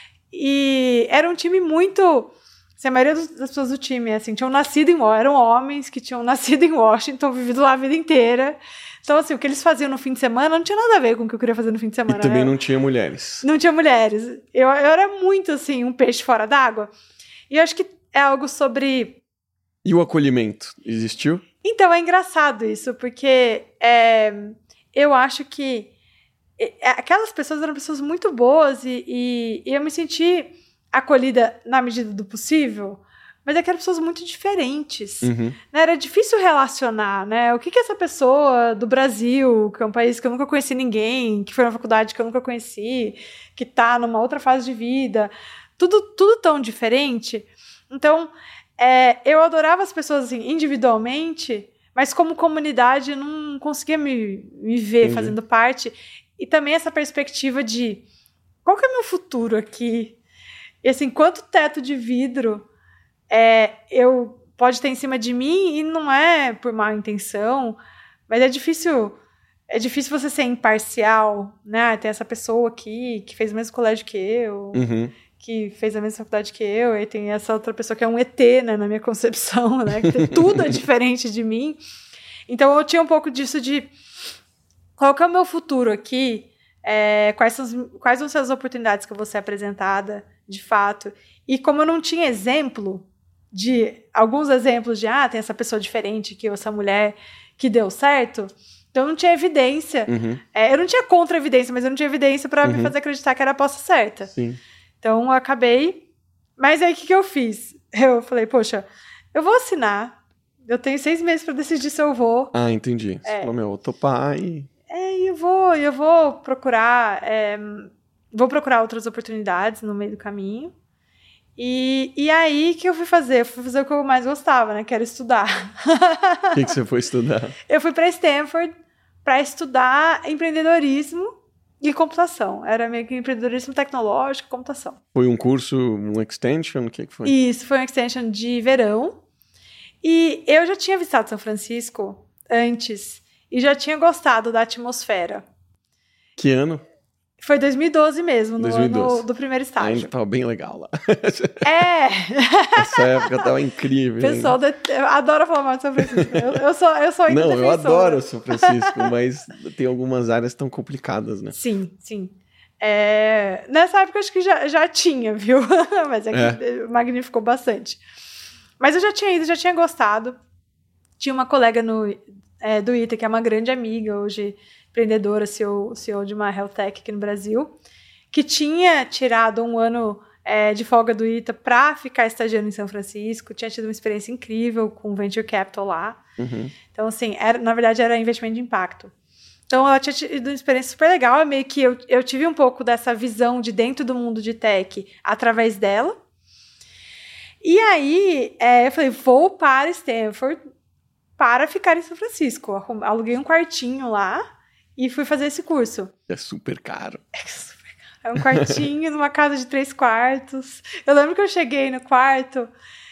E era um time muito... Assim, a maioria das pessoas do time, assim, tinham nascido em Washington, eram homens que tinham nascido em Washington, vivido lá a vida inteira. Então, assim, o que eles faziam no fim de semana não tinha nada a ver com o que eu queria fazer no fim de semana. E também né? não tinha mulheres. Não tinha mulheres. Eu, eu era muito, assim, um peixe fora d'água. E eu acho que é algo sobre... E o acolhimento? Existiu? Então, é engraçado isso, porque é, eu acho que aquelas pessoas eram pessoas muito boas e, e, e eu me senti... acolhida na medida do possível, mas é que eram pessoas muito diferentes. Uhum. Né? Era difícil relacionar, né? O que que essa pessoa do Brasil, que é um país que eu nunca conheci ninguém, que foi na faculdade que eu nunca conheci, que tá numa outra fase de vida, tudo, tudo tão diferente. Então, é, eu adorava as pessoas assim, individualmente, mas como comunidade eu não conseguia me, me ver Entendi. Fazendo parte. E também essa perspectiva de qual que é o meu futuro aqui? E assim, quanto teto de vidro é, eu pode ter em cima de mim e não é por má intenção, mas é difícil, é difícil você ser imparcial, né? Tem essa pessoa aqui que fez o mesmo colégio que eu, uhum. que fez a mesma faculdade que eu, e tem essa outra pessoa que é um E T, né, na minha concepção, né? Que tem tudo é diferente de mim. Então eu tinha um pouco disso de qual que é o meu futuro aqui? É, quais, são, quais vão ser as oportunidades que eu vou ser apresentada de fato, e como eu não tinha exemplo de, alguns exemplos de, ah, tem essa pessoa diferente que eu, essa mulher que deu certo, então eu não tinha evidência, uhum. é, eu não tinha contra-evidência, mas eu não tinha evidência pra uhum. me fazer acreditar que era a aposta certa. Sim. Então eu acabei, mas aí o que, que eu fiz? Eu falei, poxa, eu vou assinar, eu tenho seis meses pra decidir se eu vou. Ah, entendi. Você é, falou, meu, vou topar e... É, eu vou, eu vou procurar... É, Vou procurar outras oportunidades no meio do caminho. E, e aí, o que eu fui fazer? Eu fui fazer o que eu mais gostava, né? Que era estudar. O que, que você foi estudar? Eu fui para Stanford para estudar empreendedorismo e computação. Era meio que empreendedorismo tecnológico e computação. Foi um curso, um extension? O que, que foi? Isso, foi um extension de verão. E eu já tinha visitado São Francisco antes e já tinha gostado da atmosfera. Que ano? Foi dois mil e doze mesmo, no dois mil e doze. Ano do primeiro estágio. Ainda tava bem legal lá. É! Essa época tava incrível. O pessoal de... adora falar mal de São Francisco. Eu, eu sou, eu sou Não, defensora. eu adoro São Francisco, mas tem algumas áreas tão complicadas, né? Sim, sim. É... Nessa época acho que já, já tinha, viu? Mas é que é. magnificou bastante. Mas eu já tinha ido, já tinha gostado. Tinha uma colega no, é, do I T A, que é uma grande amiga hoje, empreendedora, C E O, C E O de uma health tech aqui no Brasil, que tinha tirado um ano é, de folga do I T A para ficar estagiando em São Francisco, tinha tido uma experiência incrível com Venture Capital lá. Uhum. Então, assim, era, na verdade, era investimento de impacto. Então, ela tinha tido uma experiência super legal, meio que eu, eu tive um pouco dessa visão de dentro do mundo de tech através dela. E aí, é, eu falei, vou para Stanford para ficar em São Francisco. Aluguei um quartinho lá, e fui fazer esse curso. É super caro. É super caro. É um quartinho numa casa de três quartos. Eu lembro que eu cheguei no quarto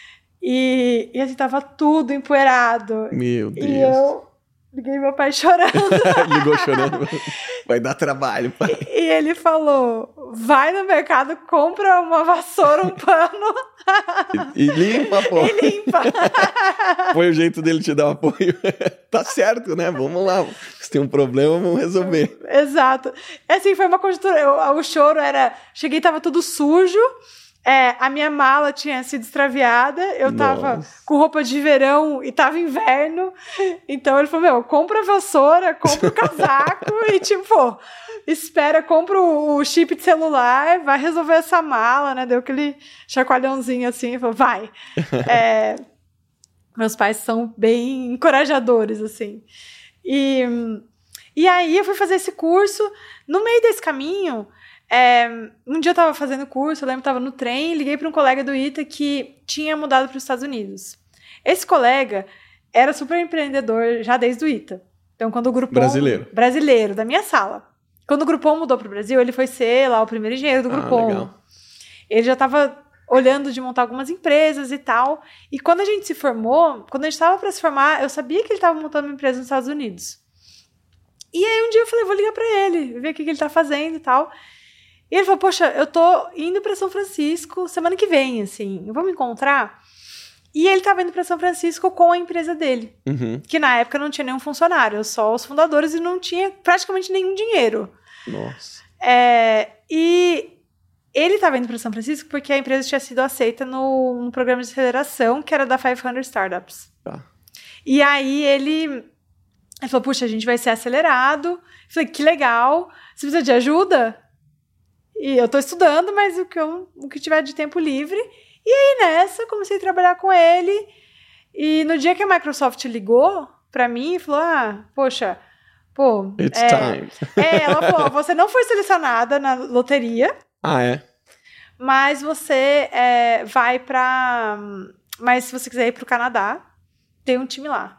e, e assim, tava tudo empoeirado. Meu Deus. E eu liguei meu pai chorando. Ligou chorando. Vai dar trabalho, pai. E, e ele falou, vai no mercado, compra uma vassoura, um pano E, e limpa, pô. E limpa. Foi o jeito dele te dar o apoio. Tá certo, né? Vamos lá. Se tem um problema, vamos resolver. Exato. Assim, foi uma conjuntura. Eu, o choro era... Cheguei e tava tudo sujo. É, a minha mala tinha sido extraviada. Eu tava Nossa. com roupa de verão e tava inverno. Então ele falou, meu, compra a vassoura, compra o casaco e tipo... Espera, compra o chip de celular, vai resolver essa mala, né? Deu aquele chacoalhãozinho assim e falou, vai. É, meus pais são bem encorajadores, assim. E, e aí eu fui fazer esse curso. No meio desse caminho, é, um dia eu tava fazendo curso, eu lembro que tava no trem, liguei para um colega do I T A que tinha mudado para os Estados Unidos. Esse colega era super empreendedor já desde o I T A. Então, quando o Groupon... Brasileiro. Brasileiro, da minha sala. Quando o Groupon mudou para o Brasil, ele foi ser lá o primeiro engenheiro do Groupon. Ah, legal. Ele já estava olhando de montar algumas empresas e tal. E quando a gente se formou, quando a gente estava para se formar, eu sabia que ele estava montando uma empresa nos Estados Unidos. E aí um dia eu falei, vou ligar para ele, ver o que, que ele está fazendo e tal. E ele falou, poxa, eu tô indo para São Francisco semana que vem, assim, eu vou me encontrar. E ele estava indo para São Francisco com a empresa dele, uhum. que na época não tinha nenhum funcionário, só os fundadores e não tinha praticamente nenhum dinheiro. Nossa. É, e ele estava indo para São Francisco porque a empresa tinha sido aceita no, no programa de aceleração que era da quinhentas Startups. Tá. E aí ele, ele falou, puxa, a gente vai ser acelerado. Eu falei, que legal. Você precisa de ajuda? E eu estou estudando, mas o que, eu, o que tiver de tempo livre. E aí nessa, comecei a trabalhar com ele. E no dia que a Microsoft ligou para mim e falou, ah, poxa... Pô, It's é, time. É, ela falou, você não foi selecionada na loteria. Ah, é? Mas você é, vai pra... Mas se você quiser ir pro Canadá, tem um time lá.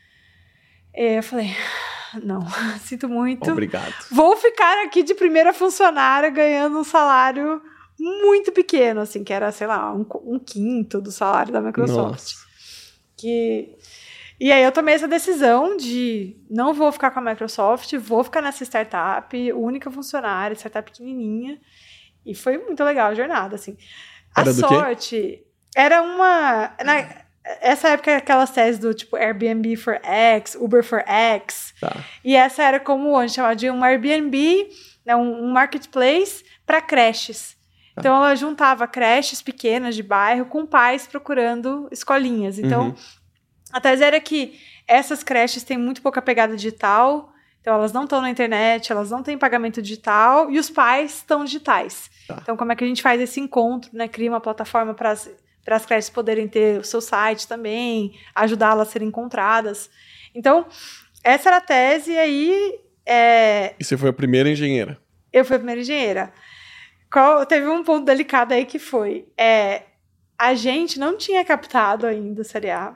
E eu falei, não, sinto muito. Obrigado. Vou ficar aqui de primeira funcionária ganhando um salário muito pequeno, assim, que era, sei lá, um, um quinto do salário da Microsoft. Nossa. Que... E aí eu tomei essa decisão de não vou ficar com a Microsoft, vou ficar nessa startup, única funcionária, startup pequenininha. E foi muito legal a jornada, assim. A era sorte do quê? Era uma... Na, essa época era aquelas teses do tipo Airbnb for X, Uber for X. Tá. E essa era como a gente chamava de um Airbnb, né, um, um marketplace para creches. Tá. Então ela juntava creches pequenas de bairro com pais procurando escolinhas. Então... Uhum. A tese era que essas creches têm muito pouca pegada digital, então elas não estão na internet, elas não têm pagamento digital, e os pais estão digitais. Tá. Então, como é que a gente faz esse encontro, né? Cria uma plataforma para as creches poderem ter o seu site também, ajudá-las a serem encontradas. Então, essa era a tese, e aí... É... E você foi a primeira engenheira? Eu fui a primeira engenheira. Qual... Teve um ponto delicado aí que foi... É... A gente não tinha captado ainda a Série A.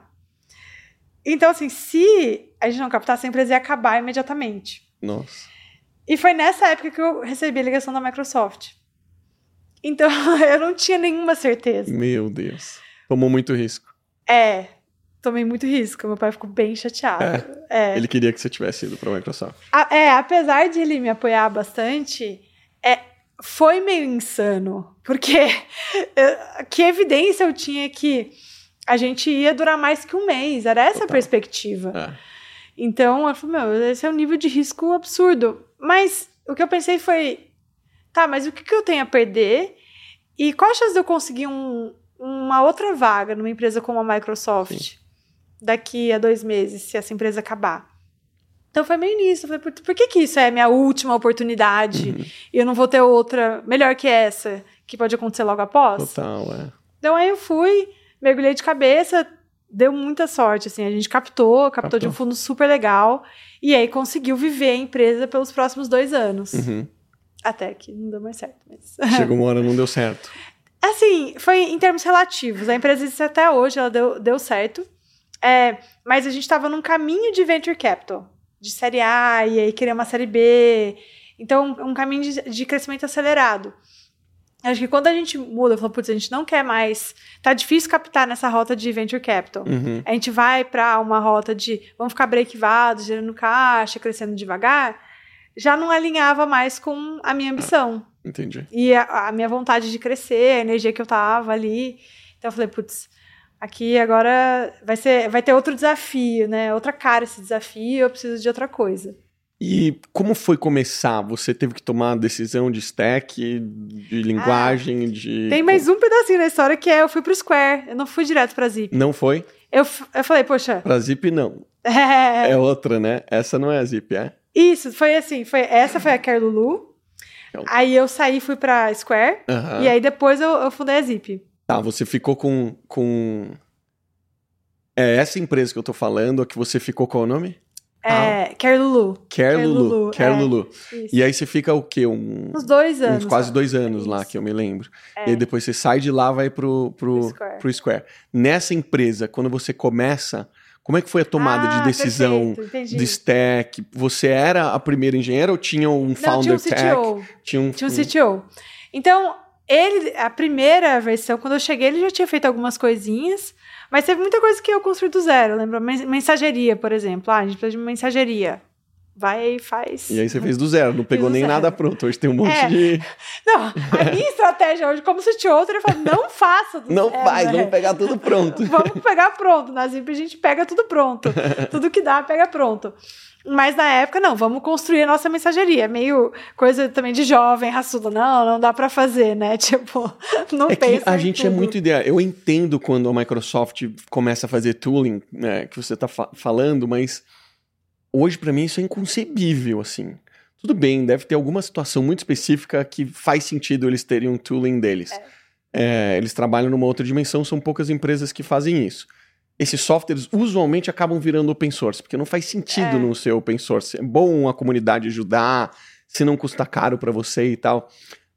Então, assim, se a gente não captasse, a empresa ia acabar imediatamente. Nossa. E foi nessa época que eu recebi a ligação da Microsoft. Então, eu não tinha nenhuma certeza. Meu Deus. Tomou muito risco. É, tomei muito risco. Meu pai ficou bem chateado. É, é. Ele queria que você tivesse ido para a Microsoft. A, é, apesar de ele me apoiar bastante, é, foi meio insano. Porque é, que evidência eu tinha que... a gente ia durar mais que um mês. Era essa Total. a perspectiva. É. Então, eu falei, meu, esse é um nível de risco absurdo. Mas o que eu pensei foi, tá, mas o que, que eu tenho a perder? E qual a chance de eu conseguir um, uma outra vaga numa empresa como a Microsoft Sim. daqui a dois meses, se essa empresa acabar? Então, foi meio nisso. Eu falei, por, por que, que isso é a minha última oportunidade? Uhum. E eu não vou ter outra melhor que essa, que pode acontecer logo após? Total, é. Então, aí eu fui... mergulhei de cabeça, deu muita sorte, assim, a gente captou, captou, captou. de um fundo super legal, e aí conseguiu viver a empresa pelos próximos dois anos. Uhum. Até que não deu mais certo. Mas... Chegou uma hora, não deu certo. Assim, foi em termos relativos, a empresa existe até hoje, ela deu, deu certo, é, mas a gente estava num caminho de venture capital, de série A, e aí queria uma série B, então um caminho de, de crescimento acelerado. Acho que quando a gente muda, fala, putz, a gente não quer mais... Tá difícil captar nessa rota de venture capital. Uhum. A gente vai para uma rota de... Vamos ficar break-evados, gerando caixa, crescendo devagar. Já não alinhava mais com a minha ambição. Entendi. E a, a minha vontade de crescer, a energia que eu tava ali. Então, Então eu falei, putz, aqui agora vai, ser, vai ter outro desafio, né? Outra cara esse desafio, eu preciso de outra coisa. E como foi começar? Você teve que tomar a decisão de stack, de linguagem, ah, de... Tem mais um pedacinho da história que é, eu fui pro Square, eu não fui direto pra Zip. Não foi? Eu, eu falei, poxa... Pra Zip não. É... é outra, né? Essa não é a Zip, é? Isso, foi assim, foi, essa foi a Kerlulu, então... aí eu saí e fui pra Square, uh-huh. e aí depois eu, eu fundei a Zip. Tá, você ficou com... com... É essa empresa que eu tô falando, a que você ficou, qual o nome? É, Kerlulu. Kerlulu. Kerlulu. É, e aí você fica o quê? Um, uns dois anos. Uns quase dois anos lá, que eu me lembro. É. E aí depois você sai de lá e vai pro, pro, pro, Square. pro Square. Nessa empresa, quando você começa, como é que foi a tomada ah, de decisão do stack? Você era a primeira engenheira ou tinha um Não, founder tinha um tech? Tinha um, tinha um C T O. Então, ele, a primeira versão, quando eu cheguei, ele já tinha feito algumas coisinhas. Mas teve muita coisa que eu construí do zero, lembra? Mensageria, por exemplo. Ah, a gente precisa de mensageria. Vai e faz. E aí você fez do zero, não pegou nem zero. Nada pronto. Hoje tem um monte é. de... Não, a minha estratégia hoje, como C T O, eu falo, não faça do não zero. Não faz, né? vamos pegar tudo pronto. Vamos pegar pronto. Na Zip a gente pega tudo pronto. Tudo que dá, pega pronto. Mas na época, não, vamos construir a nossa mensageria. É meio coisa também de jovem, raçudo. Não, não dá pra fazer, né? Tipo, não é pensa que a gente tudo. É muito ideal. Eu entendo quando a Microsoft começa a fazer tooling, né, que você tá fa- falando, mas hoje pra mim isso é inconcebível, assim. Tudo bem, deve ter alguma situação muito específica que faz sentido eles terem um tooling deles. É. É, eles trabalham numa outra dimensão, são poucas empresas que fazem isso. Esses softwares usualmente acabam virando open source, porque não faz sentido é. no ser open source. É bom a comunidade ajudar, se não custa caro para você e tal.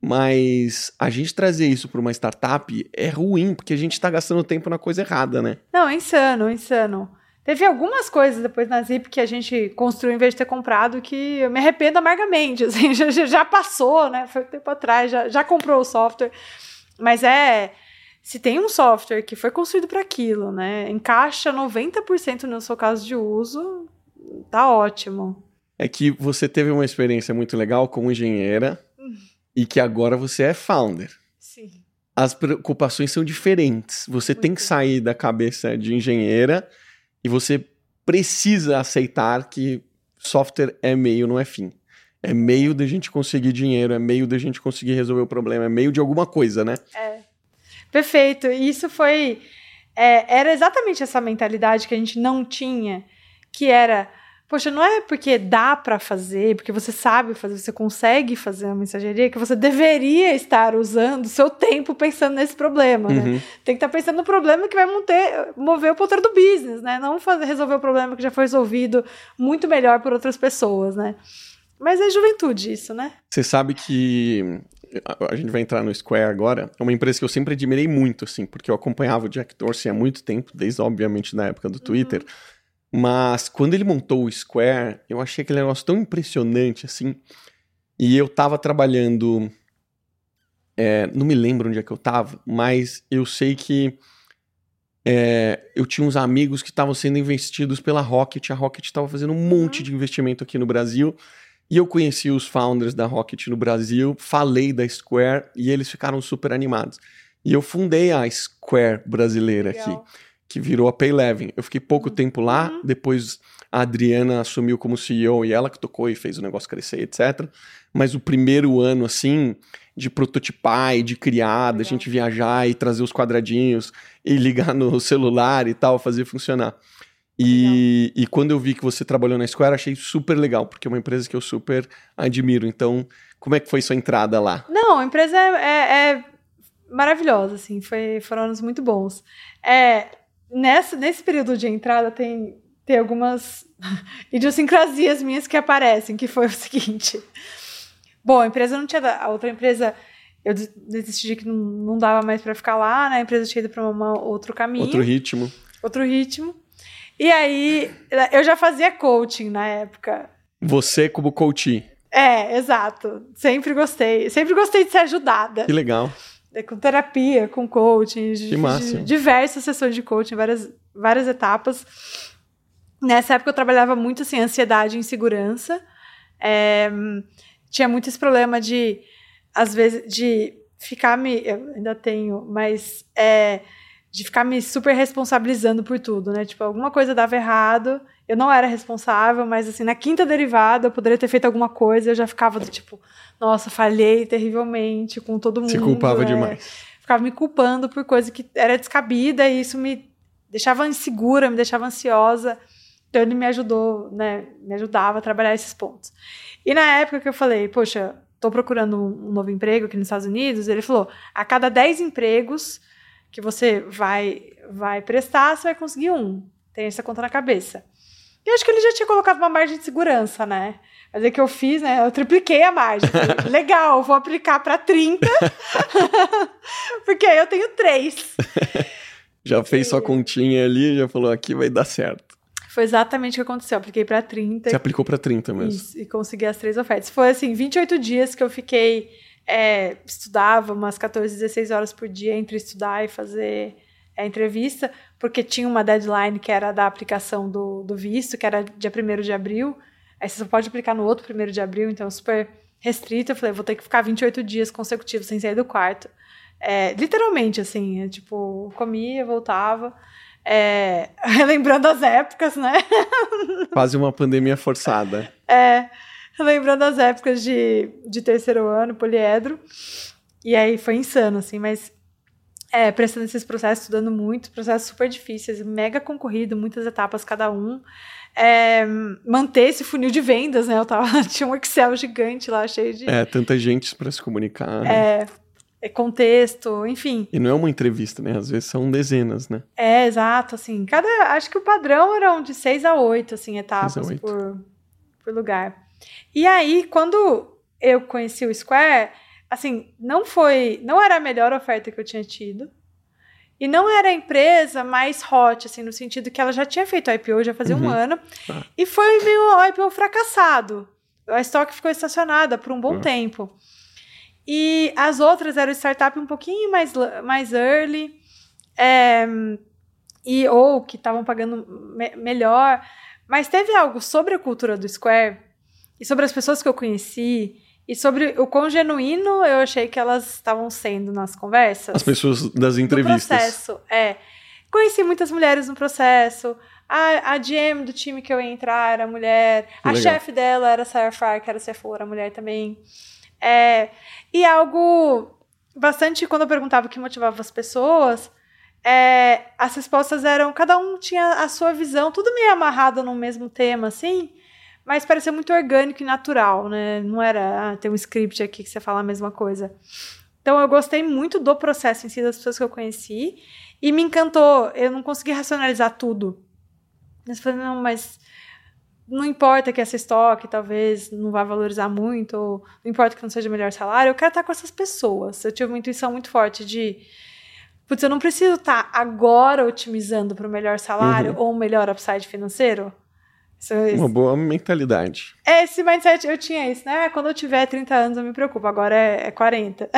Mas a gente trazer isso para uma startup é ruim, porque a gente está gastando tempo na coisa errada, né? Não, é insano, é insano. Teve algumas coisas depois na Zip que a gente construiu em vez de ter comprado que eu me arrependo amargamente. Assim, já, já passou, né? Foi um tempo atrás, já, já comprou o software. Mas é... Se tem um software que foi construído para aquilo, né, encaixa noventa por cento no seu caso de uso, tá ótimo. É que você teve uma experiência muito legal como engenheira hum. e que agora você é founder. Sim. As preocupações são diferentes. Você muito tem que sair da cabeça de engenheira e você precisa aceitar que software é meio, não é fim. É meio da gente conseguir dinheiro, é meio da gente conseguir resolver o problema, é meio de alguma coisa, né? É. Perfeito, e isso foi, é, era exatamente essa mentalidade que a gente não tinha, que era, poxa, não é porque dá para fazer, porque você sabe fazer, você consegue fazer uma mensageria, que você deveria estar usando o seu tempo pensando nesse problema, uhum. né? Tem que estar pensando no problema que vai mover, mover o ponteiro do business, né? Não fazer, resolver o problema que já foi resolvido muito melhor por outras pessoas, né? Mas é juventude isso, né? Você sabe que... A gente vai entrar no Square agora. É uma empresa que eu sempre admirei muito, assim, porque eu acompanhava o Jack Dorsey há muito tempo, desde, obviamente, na época do Twitter. Uhum. Mas quando ele montou o Square, eu achei aquele negócio tão impressionante, assim. E eu tava trabalhando... É, não me lembro onde é que eu tava, mas eu sei que é, eu tinha uns amigos que estavam sendo investidos pela Rocket. A Rocket estava fazendo um monte uhum. de investimento aqui no Brasil. E eu conheci os founders da Rocket no Brasil, falei da Square e eles ficaram super animados. E eu fundei a Square brasileira Legal. aqui, que virou a Payleven. Eu fiquei pouco uhum. tempo lá, depois a Adriana assumiu como C E O e ela que tocou e fez o negócio crescer, etcétera. Mas o primeiro ano, assim, de prototipar e de criar, da gente viajar e trazer os quadradinhos e ligar no celular e tal, fazer funcionar. E, e quando eu vi que você trabalhou na Square, achei super legal, porque é uma empresa que eu super admiro. Então, como é que foi sua entrada lá? Não, a empresa é, é, é maravilhosa, assim, foi, foram anos muito bons. É, nessa, nesse período de entrada tem, tem algumas idiosincrasias minhas que aparecem, que foi o seguinte. Bom, a empresa não tinha... A outra empresa... Eu decidi que não, não dava mais para ficar lá, né? A empresa tinha ido para um outro caminho. Outro ritmo. Outro ritmo. E aí, eu já fazia coaching na época. Você como coach? É, exato. Sempre gostei. Sempre gostei de ser ajudada. Que legal. Com terapia, com coaching. Que massa. Diversas sessões de coaching, várias, várias etapas. Nessa época eu trabalhava muito, assim, ansiedade e insegurança. É, tinha muito esse problema de, às vezes, de ficar me... Eu ainda tenho, mas... É, de ficar me super responsabilizando por tudo, né? Tipo, alguma coisa dava errado, eu não era responsável, mas assim, na quinta derivada eu poderia ter feito alguma coisa, eu já ficava do tipo, nossa, falhei terrivelmente com todo mundo. Se culpava é, demais. Ficava me culpando por coisa que era descabida e isso me deixava insegura, me deixava ansiosa. Então ele me ajudou, né? Me ajudava a trabalhar esses pontos. E na época que eu falei, poxa, tô procurando um novo emprego aqui nos Estados Unidos, ele falou, a cada dez empregos que você vai, vai prestar, você vai conseguir um. Tem essa conta na cabeça. E eu acho que ele já tinha colocado uma margem de segurança, né? Mas é que eu fiz, né? Eu tripliquei a margem. Falei, legal, vou aplicar para trinta, porque aí eu tenho três. Já fez e... sua continha ali, já falou, aqui vai dar certo. Foi exatamente o que aconteceu. Eu apliquei para trinta. Você aplicou para trinta mesmo. Isso, e consegui as três ofertas. Foi assim, vinte e oito dias que eu fiquei... É, estudava umas catorze, dezesseis horas por dia entre estudar e fazer a entrevista, porque tinha uma deadline que era da aplicação do, do visto, que era dia primeiro de abril, aí você só pode aplicar no outro primeiro de abril, então super restrito. Eu falei, vou ter que ficar vinte e oito dias consecutivos sem sair do quarto. É, literalmente, assim, é, tipo, comia, voltava, é, lembrando as épocas, né? Quase uma pandemia forçada. É... Lembrando as épocas de, de terceiro ano, poliedro. E aí foi insano, assim, mas é, prestando esses processos, estudando muito, processos super difíceis, mega concorrido, muitas etapas cada um. É, manter esse funil de vendas, né? Eu tava, tinha um Excel gigante lá, cheio de... É, tanta gente para se comunicar. Né? É, é, contexto, enfim. E não é uma entrevista, né? Às vezes são dezenas, né? É, exato, assim. Cada, acho que o padrão eram de seis a oito, assim, etapas seis a oito. Por, por lugar. E aí, quando eu conheci o Square, assim, não foi, não era a melhor oferta que eu tinha tido, e não era a empresa mais hot, assim, no sentido que ela já tinha feito I P O, já fazia uhum. um ano, ah. e foi meio I P O fracassado. A estoque ficou estacionada por um bom uhum. tempo. E as outras eram startup um pouquinho mais, mais early, é, e, ou que estavam pagando me- melhor, mas teve algo sobre a cultura do Square e sobre as pessoas que eu conheci, e sobre o quão genuíno eu achei que elas estavam sendo nas conversas. As pessoas das entrevistas. No processo, é. Conheci muitas mulheres no processo, a, a G M do time que eu ia entrar era mulher, Que a legal. chefe dela era a Sarah Farr, que era C F O, era mulher também. É, e algo bastante, quando eu perguntava o que motivava as pessoas, é, as respostas eram, cada um tinha a sua visão, tudo meio amarrado no mesmo tema, assim, mas parecia muito orgânico e natural, né? Não era, ah, tem um script aqui que você fala a mesma coisa. Então, eu gostei muito do processo em si, das pessoas que eu conheci, e me encantou. Eu não consegui racionalizar tudo. Eu falei, não, mas não importa que essa estoque talvez não vá valorizar muito, ou não importa que não seja o melhor salário, eu quero estar com essas pessoas. Eu tive uma intuição muito forte de, putz, eu não preciso estar agora otimizando para o melhor salário, uhum, ou um melhor upside financeiro. Isso, uma boa mentalidade. É, esse mindset, eu tinha isso, né? Quando eu tiver trinta anos eu me preocupo, agora é, é quarenta.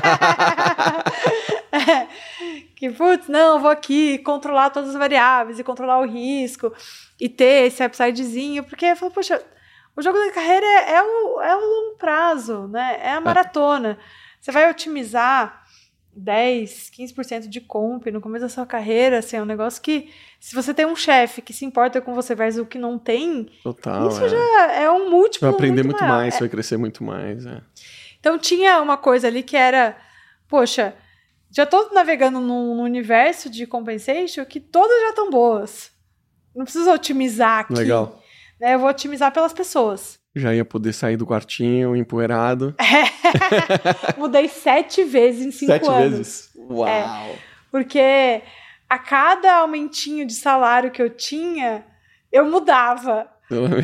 É, que, putz, não, eu vou aqui controlar todas as variáveis e controlar o risco e ter esse upsidezinho, porque eu falo, poxa, o jogo da carreira é, é, o, é o longo prazo, né? É a maratona. Você vai otimizar dez, quinze por cento de comp no começo da sua carreira, assim, é um negócio que, se você tem um chefe que se importa com você versus o que não tem, total, isso é. já é um múltiplo. Você vai aprender muito, muito maior. mais, é. Você vai crescer muito mais. É. Então tinha uma coisa ali que era, poxa, já tô navegando num, num universo de compensation que todas já estão boas. Não preciso otimizar aqui. Legal. Né? Eu vou otimizar pelas pessoas. Já ia poder sair do quartinho empoeirado. É. Mudei sete vezes em cinco sete anos. Sete vezes? Uau! É. Porque a cada aumentinho de salário que eu tinha, eu mudava. Oh, meu.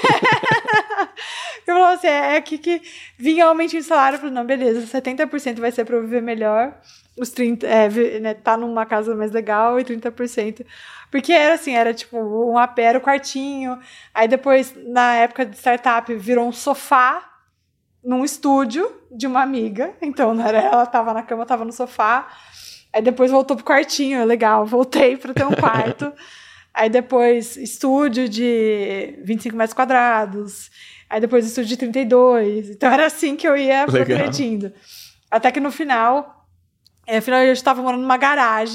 Eu falava assim, é aqui que vinha aumentinho de salário, eu falei, não, beleza, setenta por cento vai ser para eu viver melhor, os trinta por cento, é, né, tá numa casa mais legal, e trinta por cento, porque era assim, era tipo um A P, era o quartinho, aí depois, na época de startup, virou um sofá num estúdio de uma amiga, então não era ela, tava na cama, eu tava no sofá, aí depois voltou pro quartinho, legal, voltei para ter um quarto, aí depois estúdio de vinte e cinco metros quadrados, aí depois estúdio de trinta e dois. Então era assim que eu ia progredindo. Até que no final, é, no final eu estava morando numa garagem,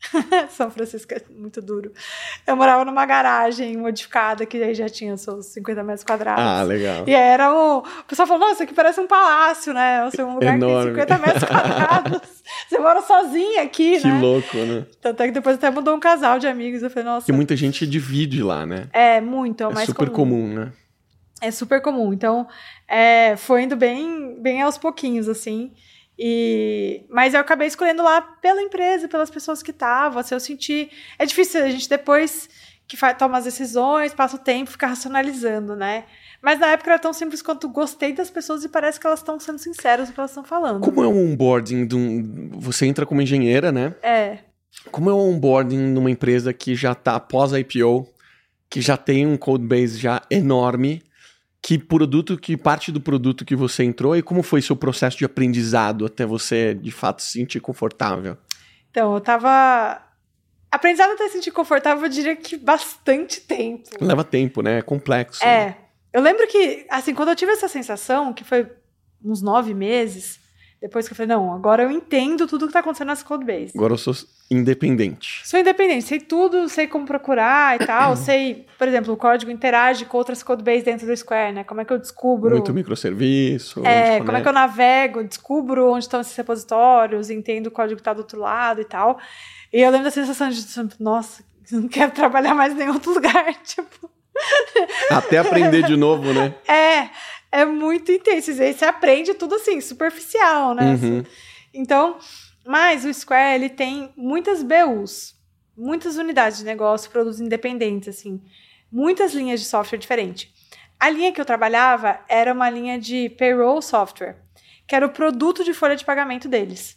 São Francisco é muito duro. Eu morava numa garagem modificada, que aí já tinha seus cinquenta metros quadrados. Ah, legal. E era o... O pessoal falou, nossa, aqui parece um palácio, né? Assim, um lugar Enorme. que tem cinquenta metros quadrados. Você mora sozinha aqui, Que né? Que louco, né? Tanto é que depois até mudou um casal de amigos. Eu falei, nossa... Porque muita gente divide lá, né? É, muito. É, o é mais super comum. comum, né? É super comum. Então, é, foi indo bem, bem aos pouquinhos, assim... E... Mas eu acabei escolhendo lá pela empresa, pelas pessoas que estavam. Assim, eu senti... É difícil a gente depois que faz, toma as decisões, passa o tempo, fica racionalizando, né? Mas na época era tão simples quanto gostei das pessoas e parece que elas estão sendo sinceras no que elas estão falando. Como é o onboarding de um... Você entra como engenheira, né? É. Como é o onboarding numa empresa que já está pós-I P O, que já tem um codebase já enorme... Que produto, que parte do produto que você entrou e como foi seu processo de aprendizado até você, de fato, se sentir confortável? Então, eu tava... Aprendizado até se sentir confortável, eu diria que bastante tempo. Leva tempo, né? É complexo. É. Né? Eu lembro que, assim, quando eu tive essa sensação, que foi uns nove meses... Depois que eu falei, não, agora eu entendo tudo que tá acontecendo nessa codebase. Agora eu sou independente. Sou independente, sei tudo, sei como procurar e tal, sei, por exemplo, o código interage com outras codebases dentro do Square, né? Como é que eu descubro... Muito microserviço. É, como é que eu navego, descubro onde estão esses repositórios, entendo o código que tá do outro lado e tal. E eu lembro da sensação de, nossa, não quero trabalhar mais em nenhum outro lugar, tipo... Até aprender de novo, né? É... É muito intenso. E aí você aprende tudo assim, superficial, né? Uhum. Então, mas o Square, ele tem muitas B Us, muitas unidades de negócio, produtos independentes, assim. Muitas linhas de software diferentes. A linha que eu trabalhava era uma linha de payroll software, que era o produto de folha de pagamento deles.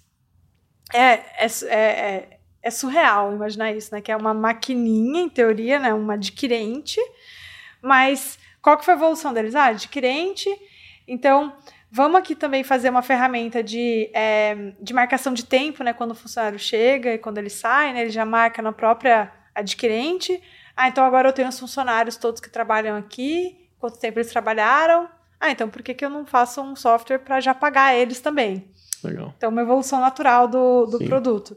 É, é, é, é surreal imaginar isso, né? Que é uma maquininha, em teoria, né? Uma adquirente, mas... Qual que foi a evolução deles? Ah, adquirente. Então, vamos aqui também fazer uma ferramenta de, é, de marcação de tempo, né? Quando o funcionário chega e quando ele sai, né? Ele já marca na própria adquirente. Ah, então agora eu tenho os funcionários todos que trabalham aqui. Quanto tempo eles trabalharam? Ah, então por que, que eu não faço um software para já pagar eles também? Legal. Então, uma evolução natural do, do produto.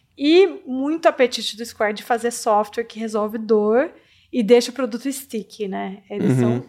E muito apetite do Square de fazer software que resolve dor e deixa o produto sticky, né? Eles uhum. são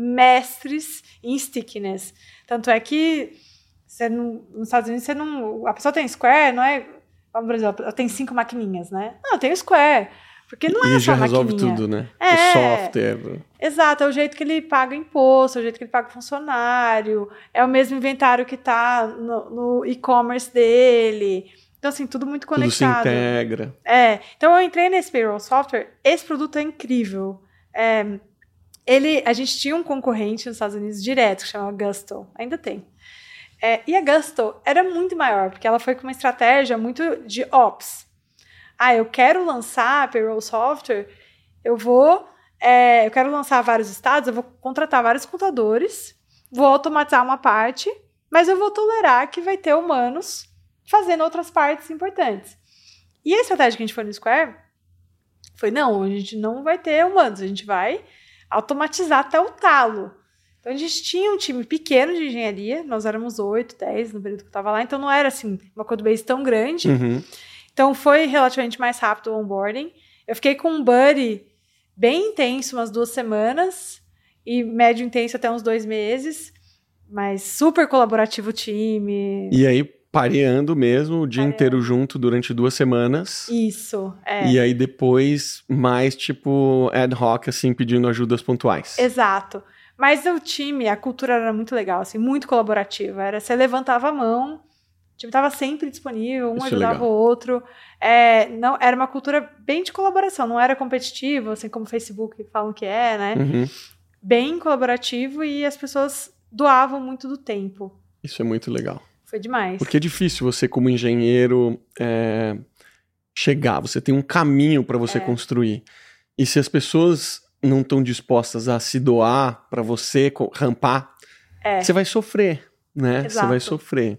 mestres em stickiness. Tanto é que você não, nos Estados Unidos você não... A pessoa tem Square, não é... Vamos, por exemplo, tem cinco maquininhas, né? Não, eu tenho Square. Porque não é e só já resolve maquininha. tudo, né? É, o software. Exato, é o jeito que ele paga imposto, é o jeito que ele paga funcionário, é o mesmo inventário que tá no, no e-commerce dele... Então, assim, tudo muito conectado. Tudo se integra. É. Então, eu entrei nesse payroll software. Esse produto é incrível. É, ele, a gente tinha um concorrente nos Estados Unidos direto, que chama Gusto. Ainda tem. É, e a Gusto era muito maior, porque ela foi com uma estratégia muito de ops. Ah, eu quero lançar payroll software, eu vou... É, eu quero lançar vários estados, eu vou contratar vários contadores, vou automatizar uma parte, mas eu vou tolerar que vai ter humanos fazendo outras partes importantes. E a estratégia que a gente foi no Square foi, não, a gente não vai ter humanos, a gente vai automatizar até o talo. Então, a gente tinha um time pequeno de engenharia, nós éramos oito, dez no período que eu estava lá, então não era, assim, uma codebase tão grande. Uhum. Então, foi relativamente mais rápido o onboarding. Eu fiquei com um buddy bem intenso, umas duas semanas, e médio intenso até uns dois meses, mas super colaborativo o time. E aí, pareando mesmo, o dia pareando. inteiro junto durante duas semanas. Isso, é. E aí depois mais tipo ad hoc, assim, pedindo ajudas pontuais. Exato. Mas o time, a cultura era muito legal, assim, muito colaborativa. Era, você levantava a mão, o time estava sempre disponível, um Isso ajudava é o outro. É, não, era uma cultura bem de colaboração, não era competitivo, assim como o Facebook falam que é, né? Uhum. Bem colaborativo e as pessoas doavam muito do tempo. Isso é muito legal. Foi demais. Porque é difícil você, como engenheiro, é, chegar. Você tem um caminho para você é. construir. E se as pessoas não estão dispostas a se doar para você rampar, é. você vai sofrer, né? Exato. Você vai sofrer.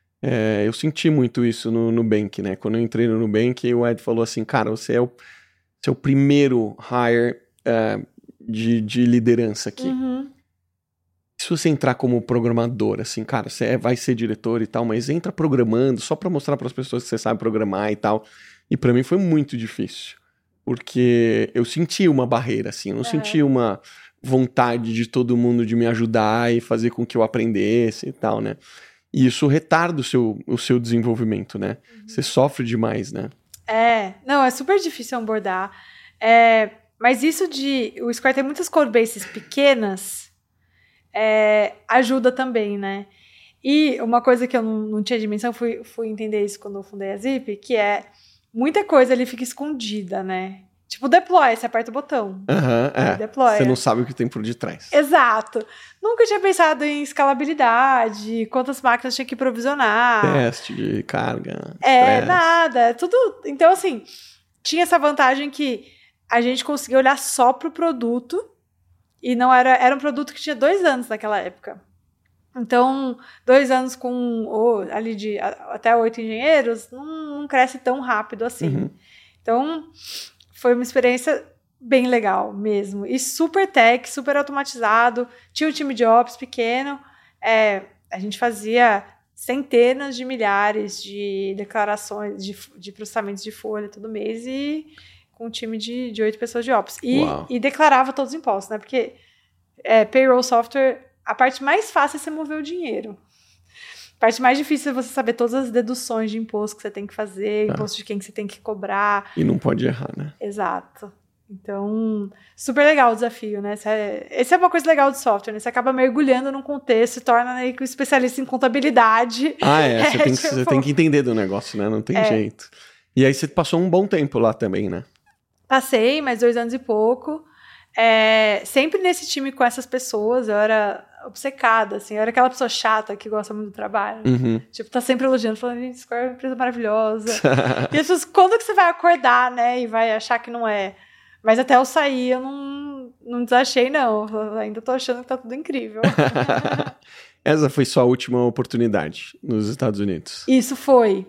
É, eu senti muito isso no Nubank, né? Quando eu entrei no Nubank, o Ed falou assim, cara, você é o, você é o primeiro hire é, de, de liderança aqui. Uhum. Se você entrar como programador, assim, cara, você vai ser diretor e tal, mas entra programando só pra mostrar pras pessoas que você sabe programar e tal. E pra mim foi muito difícil. Porque eu senti uma barreira, assim. Eu não é. senti uma vontade de todo mundo de me ajudar e fazer com que eu aprendesse e tal, né? E isso retarda o seu, o seu desenvolvimento, né? Uhum. Você sofre demais, né? É. Não, é super difícil onboardar. É, mas isso de... O Square tem muitas codebases pequenas, é, ajuda também, né? E uma coisa que eu não, não tinha dimensão, fui, fui entender isso quando eu fundei a Zip, que é muita coisa ali fica escondida, né? Tipo, deploy, você aperta o botão. Aham, uhum, é. Deploy. Você não sabe o que tem por detrás. Exato. Nunca tinha pensado em escalabilidade, quantas máquinas tinha que provisionar. Teste de carga. É, stress. nada. Tudo. Então, assim, tinha essa vantagem que a gente conseguia olhar só pro produto e não era... Era um produto que tinha dois anos naquela época. Então, dois anos com oh, ali de até oito engenheiros não, não cresce tão rápido assim. Uhum. Então, foi uma experiência bem legal mesmo. E super tech, super automatizado. Tinha um time de ops pequeno. É, a gente fazia centenas de milhares de declarações, de, de processamentos de folha todo mês e com um time de, de oito pessoas de ops. E, e declarava todos os impostos, né? Porque é, payroll software... A parte mais fácil é você mover o dinheiro. A parte mais difícil é você saber todas as deduções de imposto que você tem que fazer, tá. Imposto de quem que você tem que cobrar. E não pode errar, né? Exato. Então, super legal o desafio, né? Essa é uma coisa legal do software, né? Você acaba mergulhando num contexto e torna aí um especialista em contabilidade. Ah, é. Você, é, tem, que, tipo... você tem que entender do negócio, né? Não tem é. jeito. E aí você passou um bom tempo lá também, né? Passei, mais dois anos e pouco. É, sempre nesse time com essas pessoas, eu era obcecada, assim, eu era aquela pessoa chata que gosta muito do trabalho. Uhum. Tipo, tá sempre elogiando, falando, gente, Square é uma empresa maravilhosa. E as pessoas, quando que você vai acordar, né, e vai achar que não é? Mas até eu sair, eu não, não desachei, não. Eu ainda tô achando que tá tudo incrível. Essa foi sua última oportunidade nos Estados Unidos? Isso foi.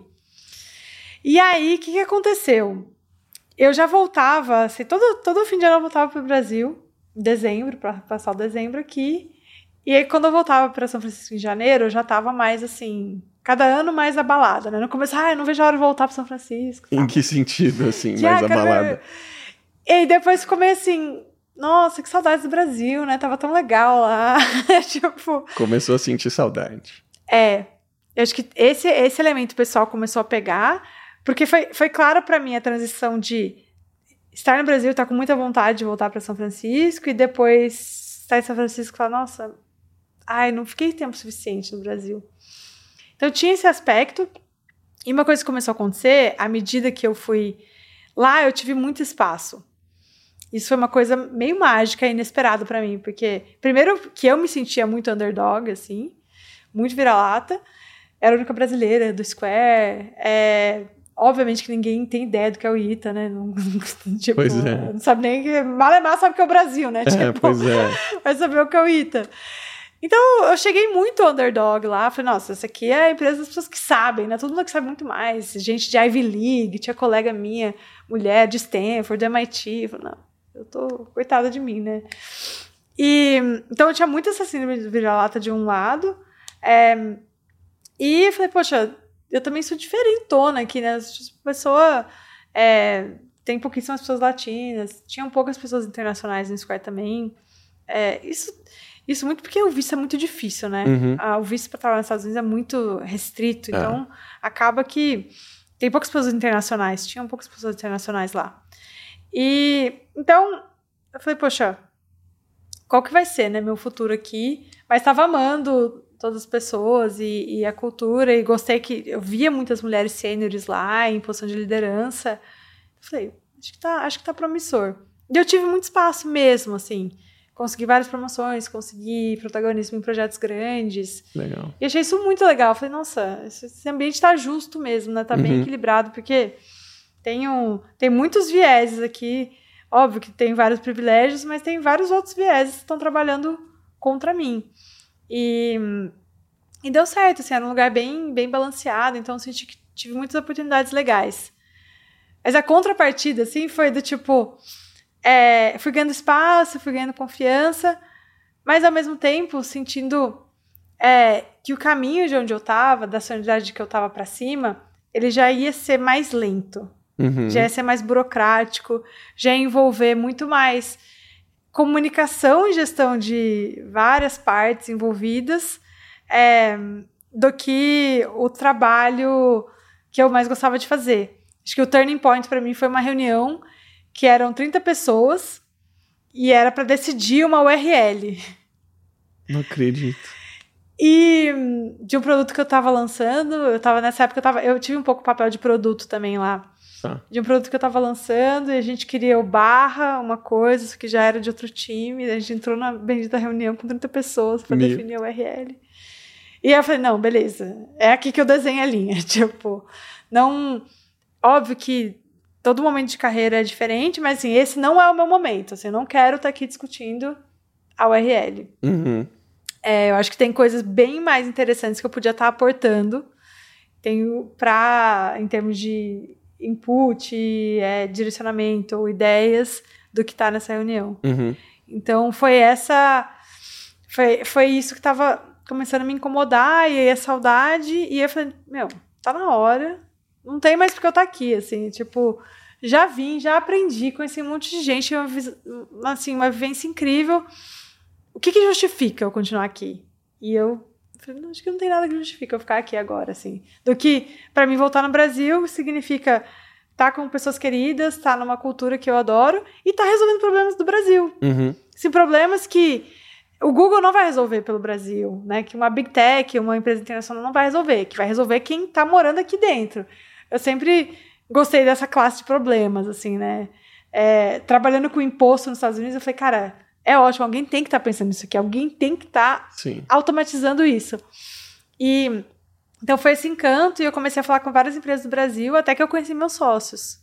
E aí, o que que aconteceu? Eu já voltava, assim, todo, todo fim de ano eu voltava pro Brasil, em dezembro, para passar o dezembro aqui. E aí, quando eu voltava para São Francisco em janeiro, eu já tava mais, assim, cada ano mais abalada, né? No começo, ah, eu não vejo a hora de voltar para São Francisco. Sabe? Em que sentido, assim, que, mais ah, abalada? E aí, depois ficou meio assim, nossa, que saudades do Brasil, né? Tava tão legal lá. Tipo... Começou a sentir saudade. É, eu acho que esse, esse elemento pessoal começou a pegar, porque foi, foi claro para mim a transição de estar no Brasil, estar com muita vontade de voltar para São Francisco, e depois estar em São Francisco e falar, nossa, ai, não fiquei tempo suficiente no Brasil. Então tinha esse aspecto, e uma coisa que começou a acontecer, à medida que eu fui lá, eu tive muito espaço. Isso foi uma coisa meio mágica e inesperada para mim, porque primeiro que eu me sentia muito underdog, assim, muito vira-lata, era a única brasileira do Square, é... Obviamente que ninguém tem ideia do que é o I T A, né? Não, tipo, pois é. Não sabe nem que... Malemar sabe que é o Brasil, né? Tipo, é, pois é. Vai saber o que é o I T A. Então, eu cheguei muito underdog lá. Falei, nossa, essa aqui é a empresa das pessoas que sabem, né? Todo mundo que sabe muito mais. Gente de Ivy League, tinha colega minha, mulher de Stanford, do M I T. Falei, não, eu tô coitada de mim, né? E, então, eu tinha muito essa síndrome de vira-lata de um lado. É, e eu falei, poxa... Eu também sou diferentona aqui, né? A pessoa... É, tem pouquíssimas pessoas latinas. Tinham poucas pessoas internacionais no Square também. É, isso, isso muito porque o visto é muito difícil, né? Uhum. Ah, o visto para trabalhar nos Estados Unidos é muito restrito. Então, é. acaba que tem poucas pessoas internacionais. Tinham poucas pessoas internacionais lá. E, então, eu falei, poxa, qual que vai ser, né? Meu futuro aqui. Mas estava amando... todas as pessoas e, e a cultura, e gostei que eu via muitas mulheres sêniores lá, em posição de liderança. Eu falei, acho que tá, acho que tá promissor. E eu tive muito espaço mesmo, assim, consegui várias promoções, consegui protagonismo em projetos grandes. Legal. E achei isso muito legal. Eu falei, nossa, esse ambiente tá justo mesmo, né? Tá bem uhum. equilibrado, porque tem, um, tem muitos vieses aqui, óbvio que tem vários privilégios, mas tem vários outros vieses que estão trabalhando contra mim. E, e deu certo, assim, era um lugar bem, bem balanceado, então eu senti que tive muitas oportunidades legais. Mas a contrapartida, assim, foi do tipo, é, fui ganhando espaço, fui ganhando confiança, mas ao mesmo tempo sentindo é, que o caminho de onde eu estava, da sonoridade que eu estava para cima, ele já ia ser mais lento. Uhum. Já ia ser mais burocrático, já ia envolver muito mais comunicação e gestão de várias partes envolvidas, é, do que o trabalho que eu mais gostava de fazer. Acho que o turning point para mim foi uma reunião que eram trinta pessoas e era para decidir uma U R L. Não acredito. E de um produto que eu estava lançando, eu tava nessa época, eu, tava, eu tive um pouco papel de produto também lá. Tá. De um produto que eu estava lançando, e a gente queria o barra, uma coisa, isso que já era de outro time, a gente entrou na bendita reunião com trinta pessoas para definir a U R L. E aí eu falei, não, beleza, é aqui que eu desenho a linha. Tipo, não... Óbvio que todo momento de carreira é diferente, mas assim, esse não é o meu momento. Assim, eu não quero estar aqui discutindo a U R L. Uhum. É, eu acho que tem coisas bem mais interessantes que eu podia estar aportando. Tenho para, em termos de input, é, direcionamento ou ideias do que está nessa reunião. Uhum. Então, foi essa... Foi, foi isso que estava começando a me incomodar, e aí a saudade, e eu falei, meu, tá na hora, não tem mais porque eu estar aqui, assim, tipo, já vim, já aprendi, conheci um monte de gente, uma, assim, uma vivência incrível. O que que justifica eu continuar aqui? E eu falei, não, acho que não tem nada que justifique eu ficar aqui agora, assim. Do que, para mim, voltar no Brasil significa estar com pessoas queridas, estar numa cultura que eu adoro e estar resolvendo problemas do Brasil. Uhum. Sim, problemas que o Google não vai resolver pelo Brasil, né? Que uma Big Tech, uma empresa internacional não vai resolver, que vai resolver quem está morando aqui dentro. Eu sempre gostei dessa classe de problemas, assim, né? É, trabalhando com imposto nos Estados Unidos, eu falei, cara, é ótimo, alguém tem que estar tá pensando nisso aqui, alguém tem que estar tá automatizando isso. E então foi esse encanto, e eu comecei a falar com várias empresas do Brasil, até que eu conheci meus sócios.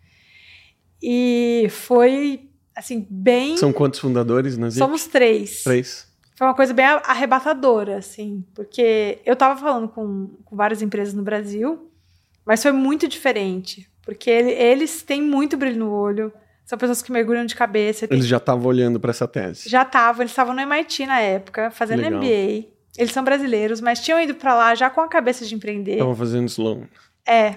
E foi, assim, bem... São quantos fundadores na Zip? Somos três. Três. Foi uma coisa bem arrebatadora, assim, porque eu tava falando com, com várias empresas no Brasil, mas foi muito diferente, porque ele, eles têm muito brilho no olho, são pessoas que mergulham de cabeça. Eles já estavam olhando para essa tese? Já estavam, eles estavam no M I T na época, fazendo Legal. M B A. Eles são brasileiros, mas tinham ido para lá já com a cabeça de empreender. Estavam fazendo Sloan. É.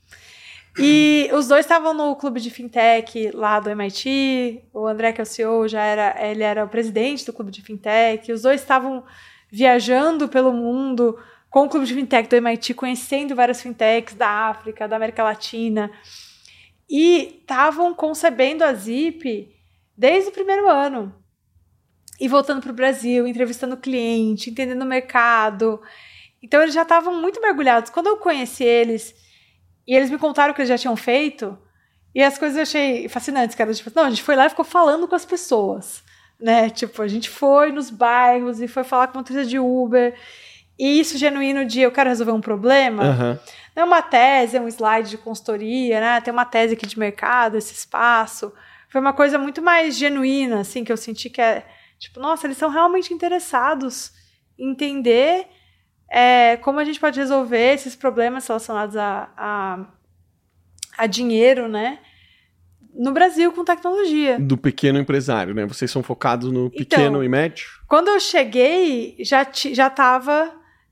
E os dois estavam no clube de fintech lá do M I T. O André, que é o C E O, já era, ele era o presidente do clube de fintech. Os dois estavam viajando pelo mundo com o clube de fintech do M I T, conhecendo várias fintechs da África, da América Latina. E estavam concebendo a Zip desde o primeiro ano. E voltando para o Brasil, entrevistando o cliente, entendendo o mercado. Então, eles já estavam muito mergulhados. Quando eu conheci eles, e eles me contaram o que eles já tinham feito, e as coisas eu achei fascinantes, cara. Tipo, não, a gente foi lá e ficou falando com as pessoas, né? Tipo, a gente foi nos bairros e foi falar com motorista de Uber. E isso genuíno de eu quero resolver um problema. Uhum. Não é uma tese, é um slide de consultoria, né? Tem uma tese aqui de mercado, esse espaço. Foi uma coisa muito mais genuína, assim, que eu senti que é... Tipo, nossa, eles são realmente interessados em entender é, como a gente pode resolver esses problemas relacionados a, a, a dinheiro, né? No Brasil, com tecnologia. Do pequeno empresário, né? Vocês são focados no pequeno então, e médio? Quando eu cheguei, já, já tava...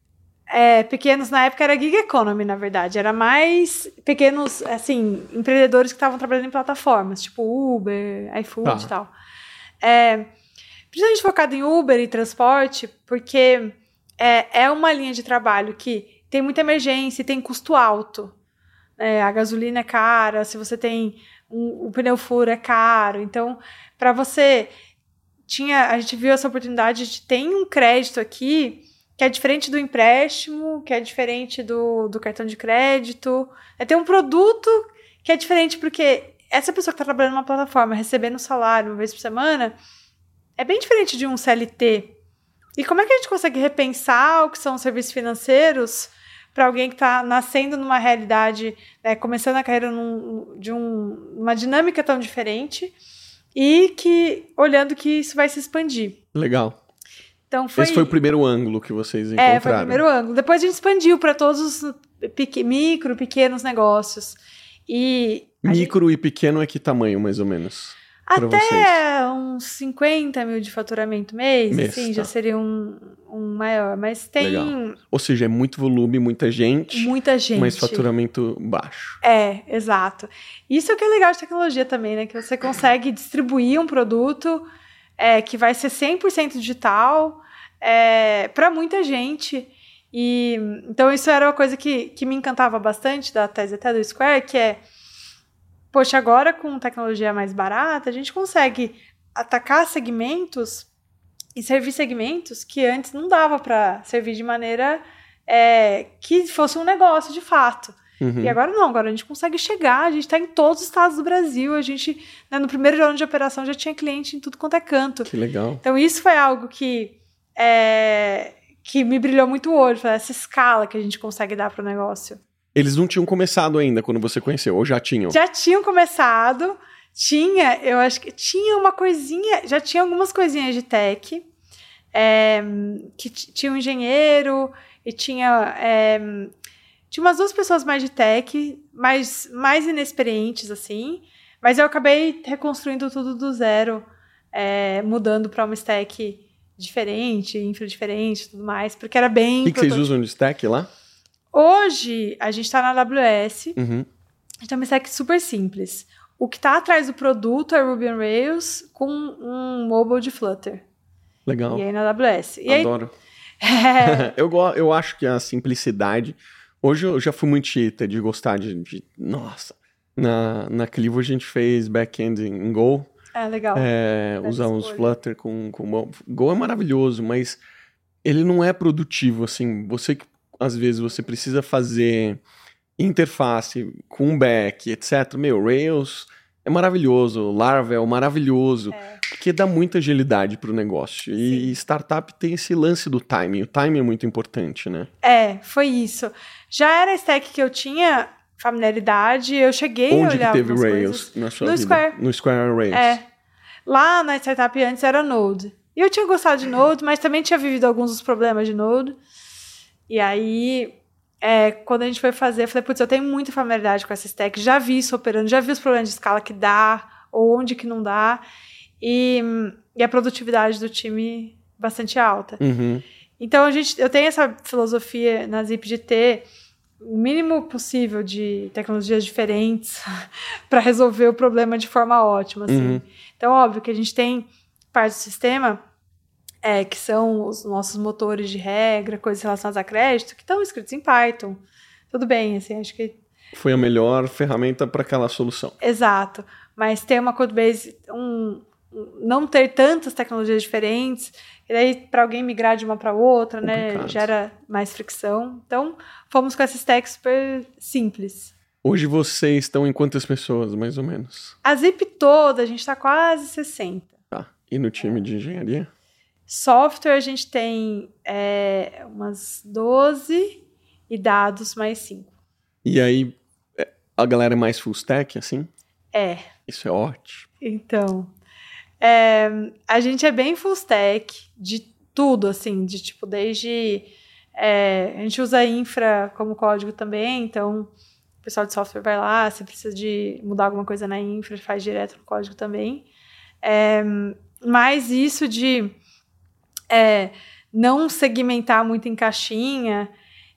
É, pequenos, na época era gig economy, na verdade. Era mais pequenos, assim, empreendedores que estavam trabalhando em plataformas, tipo Uber, iFood tá. e tal. É... Principalmente focado em Uber e transporte, porque é, é uma linha de trabalho que tem muita emergência e tem custo alto. É, a gasolina é cara, se você tem um, um pneu furo é caro. Então, para você... tinha A gente viu essa oportunidade de ter um crédito aqui que é diferente do empréstimo, que é diferente do, do cartão de crédito. É ter um produto que é diferente, porque essa pessoa que está trabalhando numa plataforma, recebendo salário uma vez por semana... é bem diferente de um C L T. E como é que a gente consegue repensar o que são os serviços financeiros para alguém que está nascendo numa realidade, né, começando a carreira num, de um, uma dinâmica tão diferente e que olhando que isso vai se expandir. Legal. Então foi, Esse foi o primeiro ângulo que vocês encontraram. É, foi o primeiro ângulo. Depois a gente expandiu para todos os pequ- micro, pequenos negócios. E micro gente... e pequeno é que tamanho, mais ou menos? para vocês? Até uns cinquenta mil de faturamento mês, Mês, assim, tá. já seria um, um maior. Mas tem Legal. Ou seja, é muito volume, muita gente, muita gente. mas faturamento baixo. É, exato. Isso é o que é legal de tecnologia também, né? Que você consegue distribuir um produto é, que vai ser cem por cento digital é, para muita gente. E, então, isso era uma coisa que, que me encantava bastante da tese até do Square, que é, poxa, agora com tecnologia mais barata, a gente consegue atacar segmentos e servir segmentos que antes não dava para servir de maneira é, que fosse um negócio de fato. Uhum. E agora não, agora a gente consegue chegar, a gente está em todos os estados do Brasil, a gente, né, no primeiro ano de operação já tinha cliente em tudo quanto é canto. Que legal. Então isso foi algo que, é, que me brilhou muito o olho, essa escala que a gente consegue dar para o negócio. Eles não tinham começado ainda quando você conheceu, ou já tinham? Já tinham começado, tinha, eu acho que tinha uma coisinha, já tinha algumas coisinhas de tech, é, que t- tinha um engenheiro e tinha, é, tinha umas duas pessoas mais de tech, mais, mais inexperientes, assim, mas eu acabei reconstruindo tudo do zero, é, mudando para uma stack diferente, infra diferente e tudo mais, porque era bem... O que, que vocês usam de stack lá? Hoje, a gente está na A W S, uhum. a gente tem uma stack super simples. O que está atrás do produto é Ruby on Rails com um mobile de Flutter. Legal. E aí na A W S. E Adoro. Aí... É... eu, go- eu acho que a simplicidade... Hoje eu já fui muito cheater de gostar de... de nossa, na, na Clivo a gente fez back-end em Go. É, legal. É, usar uns Flutter com, com... Go é maravilhoso, mas ele não é produtivo, assim. Você que às vezes você precisa fazer interface com back, etcétera. Meu, Rails é maravilhoso, Laravel é maravilhoso, é. porque dá muita agilidade para o negócio. E, e startup tem esse lance do timing. O timing é muito importante, né? É, foi isso. Já era a stack que eu tinha familiaridade, eu cheguei Onde a olhar que teve algumas Rails coisas. na sua no vida? Square. No Square Rails. É. Lá na startup antes era Node. E eu tinha gostado de Node, mas também tinha vivido alguns dos problemas de Node. E aí, é, quando a gente foi fazer, eu falei, putz, eu tenho muita familiaridade com essa stack, já vi isso operando, já vi os problemas de escala que dá, ou onde que não dá, e, e a produtividade do time bastante alta. Uhum. Então, a gente, eu tenho essa filosofia na Zip de ter o mínimo possível de tecnologias diferentes para resolver o problema de forma ótima. Assim. Uhum. Então, óbvio que a gente tem parte do sistema... É, que são os nossos motores de regra, coisas relacionadas a crédito, que estão escritos em Python. Tudo bem, assim, acho que... Foi a melhor ferramenta para aquela solução. Exato. Mas ter uma codebase, um, não ter tantas tecnologias diferentes, e daí para alguém migrar de uma para outra, complicado, né, gera mais fricção. Então, fomos com essa stack super simples. Hoje vocês estão em quantas pessoas, mais ou menos? A Zip toda, a gente está quase sessenta. Tá. E no time de engenharia? Software a gente tem é, umas doze e dados mais cinco. E aí, a galera é mais full stack, assim? É. Isso é ótimo. Então, é, a gente é bem full stack de tudo, assim, de tipo, desde... É, a gente usa infra como código também, então o pessoal de software vai lá, se precisa de mudar alguma coisa na infra, faz direto no código também. É, mas isso de... É, não segmentar muito em caixinha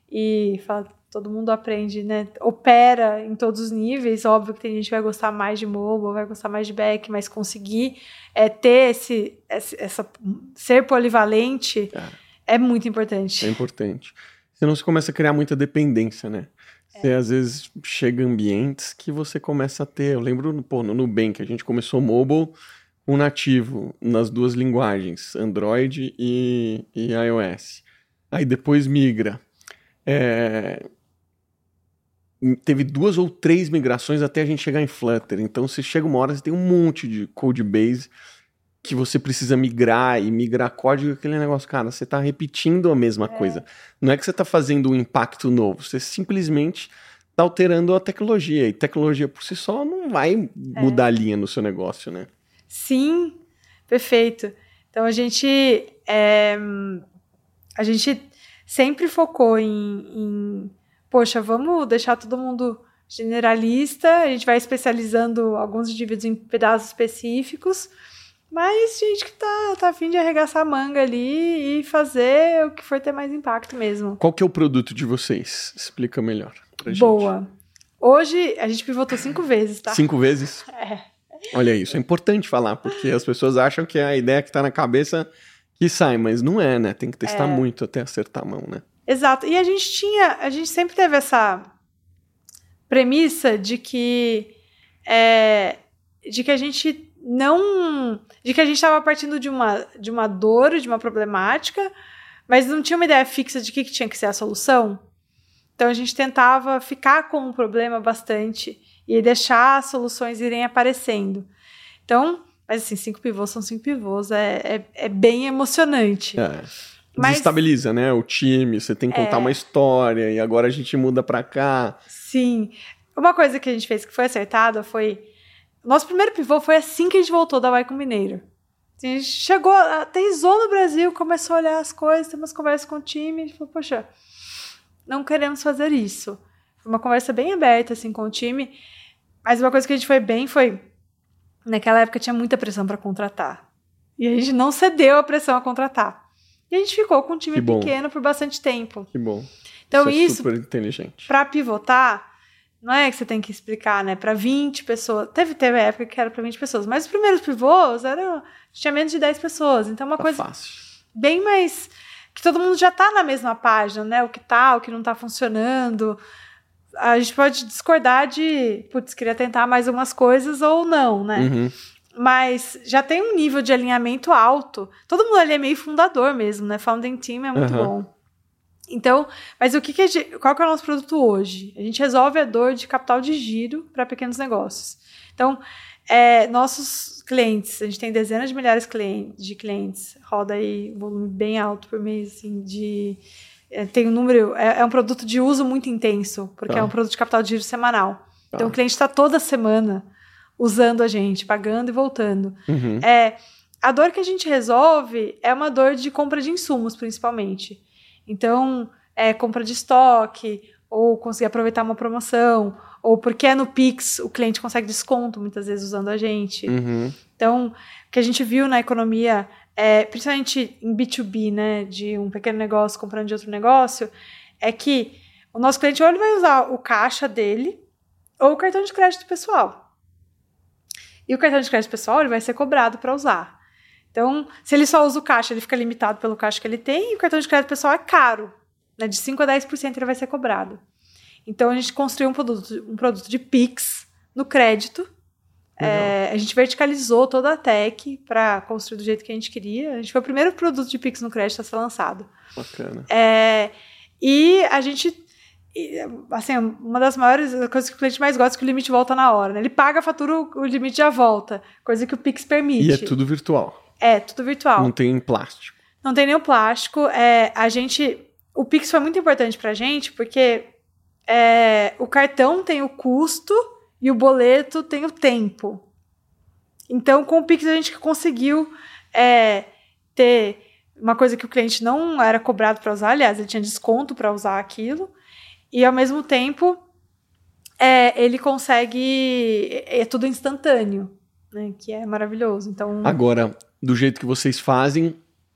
e fala, todo mundo aprende, né? Opera em todos os níveis. Óbvio que tem gente que vai gostar mais de mobile, vai gostar mais de back, mas conseguir é, ter esse, esse essa, ser polivalente Cara, é muito importante. É importante. Senão você começa a criar muita dependência, né? Você é. às vezes chega em ambientes que você começa a ter. Eu lembro pô, no Nubank, a gente começou mobile. Um nativo nas duas linguagens, Android e, e iOS. Aí depois migra. É... Teve duas ou três migrações até a gente chegar em Flutter. Então, você chega uma hora, você tem um monte de codebase que você precisa migrar e migrar código, aquele negócio, cara, você está repetindo a mesma é. coisa. Não é que você está fazendo um impacto novo, você simplesmente está alterando a tecnologia. E tecnologia por si só não vai é. mudar a linha no seu negócio, né? Sim, perfeito. Então a gente é, a gente sempre focou em, em poxa, vamos deixar todo mundo generalista, a gente vai especializando alguns indivíduos em pedaços específicos, mas gente que tá, tá a fim de arregaçar a manga ali e fazer o que for ter mais impacto mesmo. Qual que é o produto de vocês? Explica melhor pra gente. Boa. Hoje, a gente pivotou cinco vezes, tá? Cinco vezes? É. Olha isso, é importante falar, porque as pessoas acham que é a ideia que tá na cabeça que sai, mas não é, né? Tem que testar é. muito até acertar a mão, né? Exato. E a gente tinha, a gente sempre teve essa premissa de que é, de que a gente não, de que a gente estava partindo de uma, de uma dor, de uma problemática, mas não tinha uma ideia fixa de que, que tinha que ser a solução. Então a gente tentava ficar com o problema bastante e deixar as soluções irem aparecendo. Então, mas assim, cinco pivôs são cinco pivôs, é, é, é bem emocionante. É. Desestabiliza, mas, né? O time, você tem que contar é, uma história e agora a gente muda pra cá. Sim. Uma coisa que a gente fez que foi acertada foi... Nosso primeiro pivô foi assim que a gente voltou da Y Combinator. A gente chegou, aterrissou no Brasil, começou a olhar as coisas, teve umas conversas com o time, a gente falou, poxa, não queremos fazer isso. Foi uma conversa bem aberta, assim, com o time. Mas uma coisa que a gente foi bem foi... Naquela época tinha muita pressão para contratar. E a gente não cedeu a pressão a contratar. E a gente ficou com um time pequeno por bastante tempo. Que bom. Então isso é isso, super inteligente. Para pivotar, não é que você tem que explicar, né? Para vinte pessoas. Teve, teve época que era para vinte pessoas. Mas os primeiros pivôs eram... Tinha menos de dez pessoas. Então uma tá coisa fácil. Bem mais... Que todo mundo já tá na mesma página, né? O que tá, o que não tá funcionando... A gente pode discordar de, putz, queria tentar mais umas coisas ou não, né? Uhum. Mas já tem um nível de alinhamento alto. Todo mundo ali é meio fundador mesmo, né? Founding Team é muito uhum. bom. Então, mas o que que a gente, qual que é o nosso produto hoje? A gente resolve a dor de capital de giro para pequenos negócios. Então, é, nossos clientes, a gente tem dezenas de milhares de clientes, roda aí um volume bem alto por mês, assim, de... Tem um número, é, é um produto de uso muito intenso, porque tá. é um produto de capital de giro semanal. Tá. Então o cliente está toda semana usando a gente, pagando e voltando. Uhum. É, a dor que a gente resolve é uma dor de compra de insumos, principalmente. Então, é compra de estoque, ou conseguir aproveitar uma promoção, ou porque é no Pix, o cliente consegue desconto, muitas vezes, usando a gente. Uhum. Então, o que a gente viu na economia... É, principalmente em B dois B, né, de um pequeno negócio comprando de outro negócio, é que o nosso cliente ou ele vai usar o caixa dele ou o cartão de crédito pessoal. E o cartão de crédito pessoal ele vai ser cobrado para usar. Então, se ele só usa o caixa, ele fica limitado pelo caixa que ele tem, e o cartão de crédito pessoal é caro, né, de cinco a dez por cento ele vai ser cobrado. Então, a gente construiu um produto, um produto de Pix no crédito. É, a gente verticalizou toda a tech para construir do jeito que a gente queria. A gente foi o primeiro produto de Pix no crédito a ser lançado. Bacana. É, e a gente, assim, uma das maiores coisas que o cliente mais gosta é que o limite volta na hora, né? Ele paga a fatura, o limite já volta, coisa que o Pix permite. E é tudo virtual. É, tudo virtual. Não tem plástico. Não tem nenhum plástico. É, a gente, o Pix foi muito importante pra gente, porque é, o cartão tem o custo e o boleto tem o tempo. Então, com o Pix, a gente conseguiu é, ter uma coisa que o cliente não era cobrado para usar, aliás, ele tinha desconto para usar aquilo, e, ao mesmo tempo, é, ele consegue... É tudo instantâneo, né, que é maravilhoso. Então, agora, do jeito que vocês fazem,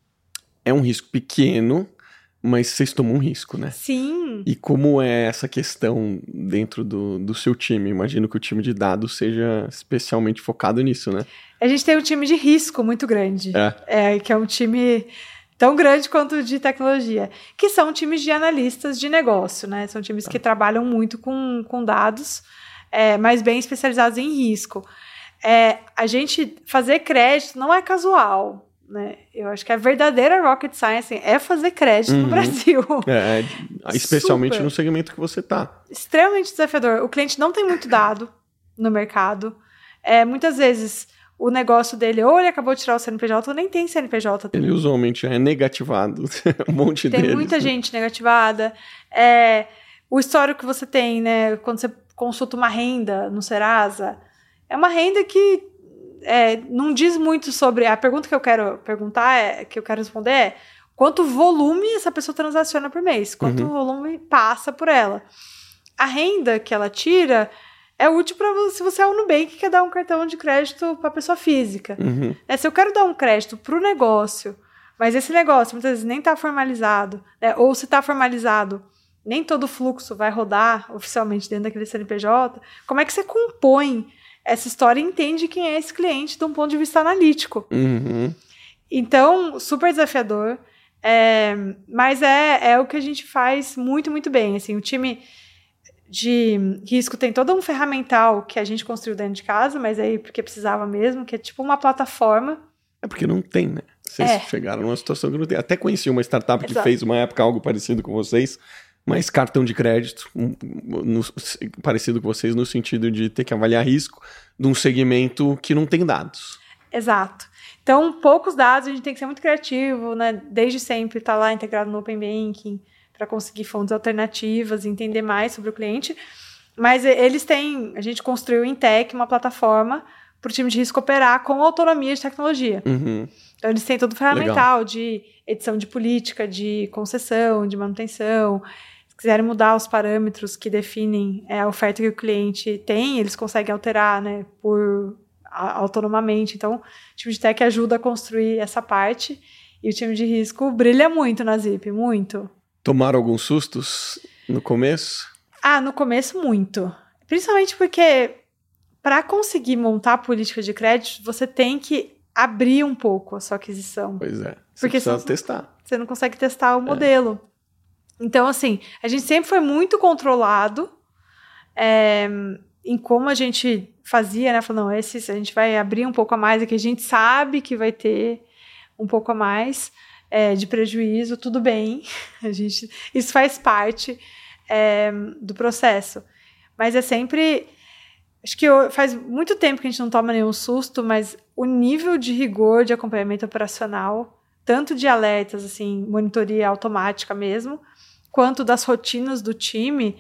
é um risco pequeno, mas vocês tomam um risco, né? Sim. E como é essa questão dentro do, do seu time? Imagino que o time de dados seja especialmente focado nisso, né? A gente tem um time de risco muito grande. É. É, que é um time tão grande quanto o de tecnologia. Que são times de analistas de negócio, né? São times que trabalham muito com, com dados, é, mas bem especializados em risco. É, a gente fazer crédito não é casual. Né? Eu acho que a verdadeira rocket science é fazer crédito uhum. no Brasil. É, especialmente Super. No segmento que você está. Extremamente desafiador. O cliente não tem muito dado no mercado. É, muitas vezes o negócio dele, ou ele acabou de tirar o C N P J, ou nem tem C N P J. Ele usualmente é negativado. Um monte tem deles. Tem muita gente negativada. É, o histórico que você tem, né? Quando você consulta uma renda no Serasa, é uma renda que É, não diz muito sobre... A pergunta que eu quero perguntar, é, que eu quero responder é quanto volume essa pessoa transaciona por mês? Quanto uhum. volume passa por ela? a renda que ela tira é útil para você, se você é o Nubank que quer dar um cartão de crédito para pessoa física. Uhum. É, se eu quero dar um crédito para o negócio, mas esse negócio muitas vezes nem está formalizado, né? Ou se está formalizado, nem todo o fluxo vai rodar oficialmente dentro daquele C N P J, como é que você compõe essa história e entende quem é esse cliente de um ponto de vista analítico? Uhum. Então, super desafiador, é, mas é, é o que a gente faz muito, muito bem. Assim, o time de risco tem todo um ferramental que a gente construiu dentro de casa, mas aí porque precisava mesmo, que é tipo uma plataforma. É porque não tem, né? Vocês É. chegaram numa situação que não tem. Até conheci uma startup que Exato. fez uma época algo parecido com vocês, mas cartão de crédito, um, no, parecido com vocês, no sentido de ter que avaliar risco de um segmento que não tem dados. Exato. Então, poucos dados, a gente tem que ser muito criativo, né? Desde sempre estar lá integrado no Open Banking, para conseguir fontes alternativas, entender mais sobre o cliente. Mas eles têm, a gente construiu em Tech uma plataforma para o time de risco operar com autonomia de tecnologia. Uhum. Então, eles têm todo o ferramental Legal. de edição de política, de concessão, de manutenção. Se quiserem mudar os parâmetros que definem é, a oferta que o cliente tem, eles conseguem alterar, né, por, a, autonomamente. Então, o time de Tech ajuda a construir essa parte e o time de risco brilha muito na Zip, muito. Tomaram alguns sustos no começo? Ah, no começo, muito. Principalmente porque, para conseguir montar a política de crédito, você tem que abrir um pouco a sua aquisição. Pois é. Você Porque precisa você, testar. Você não consegue testar o modelo. É. Então, assim, a gente sempre foi muito controlado é, em como a gente fazia, né? Falando, não, esse, a gente vai abrir um pouco a mais, aqui a gente sabe que vai ter um pouco a mais é, de prejuízo, tudo bem. A gente, isso faz parte é, do processo. Mas é sempre... Acho que eu, faz muito tempo que a gente não toma nenhum susto, mas o nível de rigor de acompanhamento operacional, tanto de alertas, assim, monitoria automática mesmo, quanto das rotinas do time,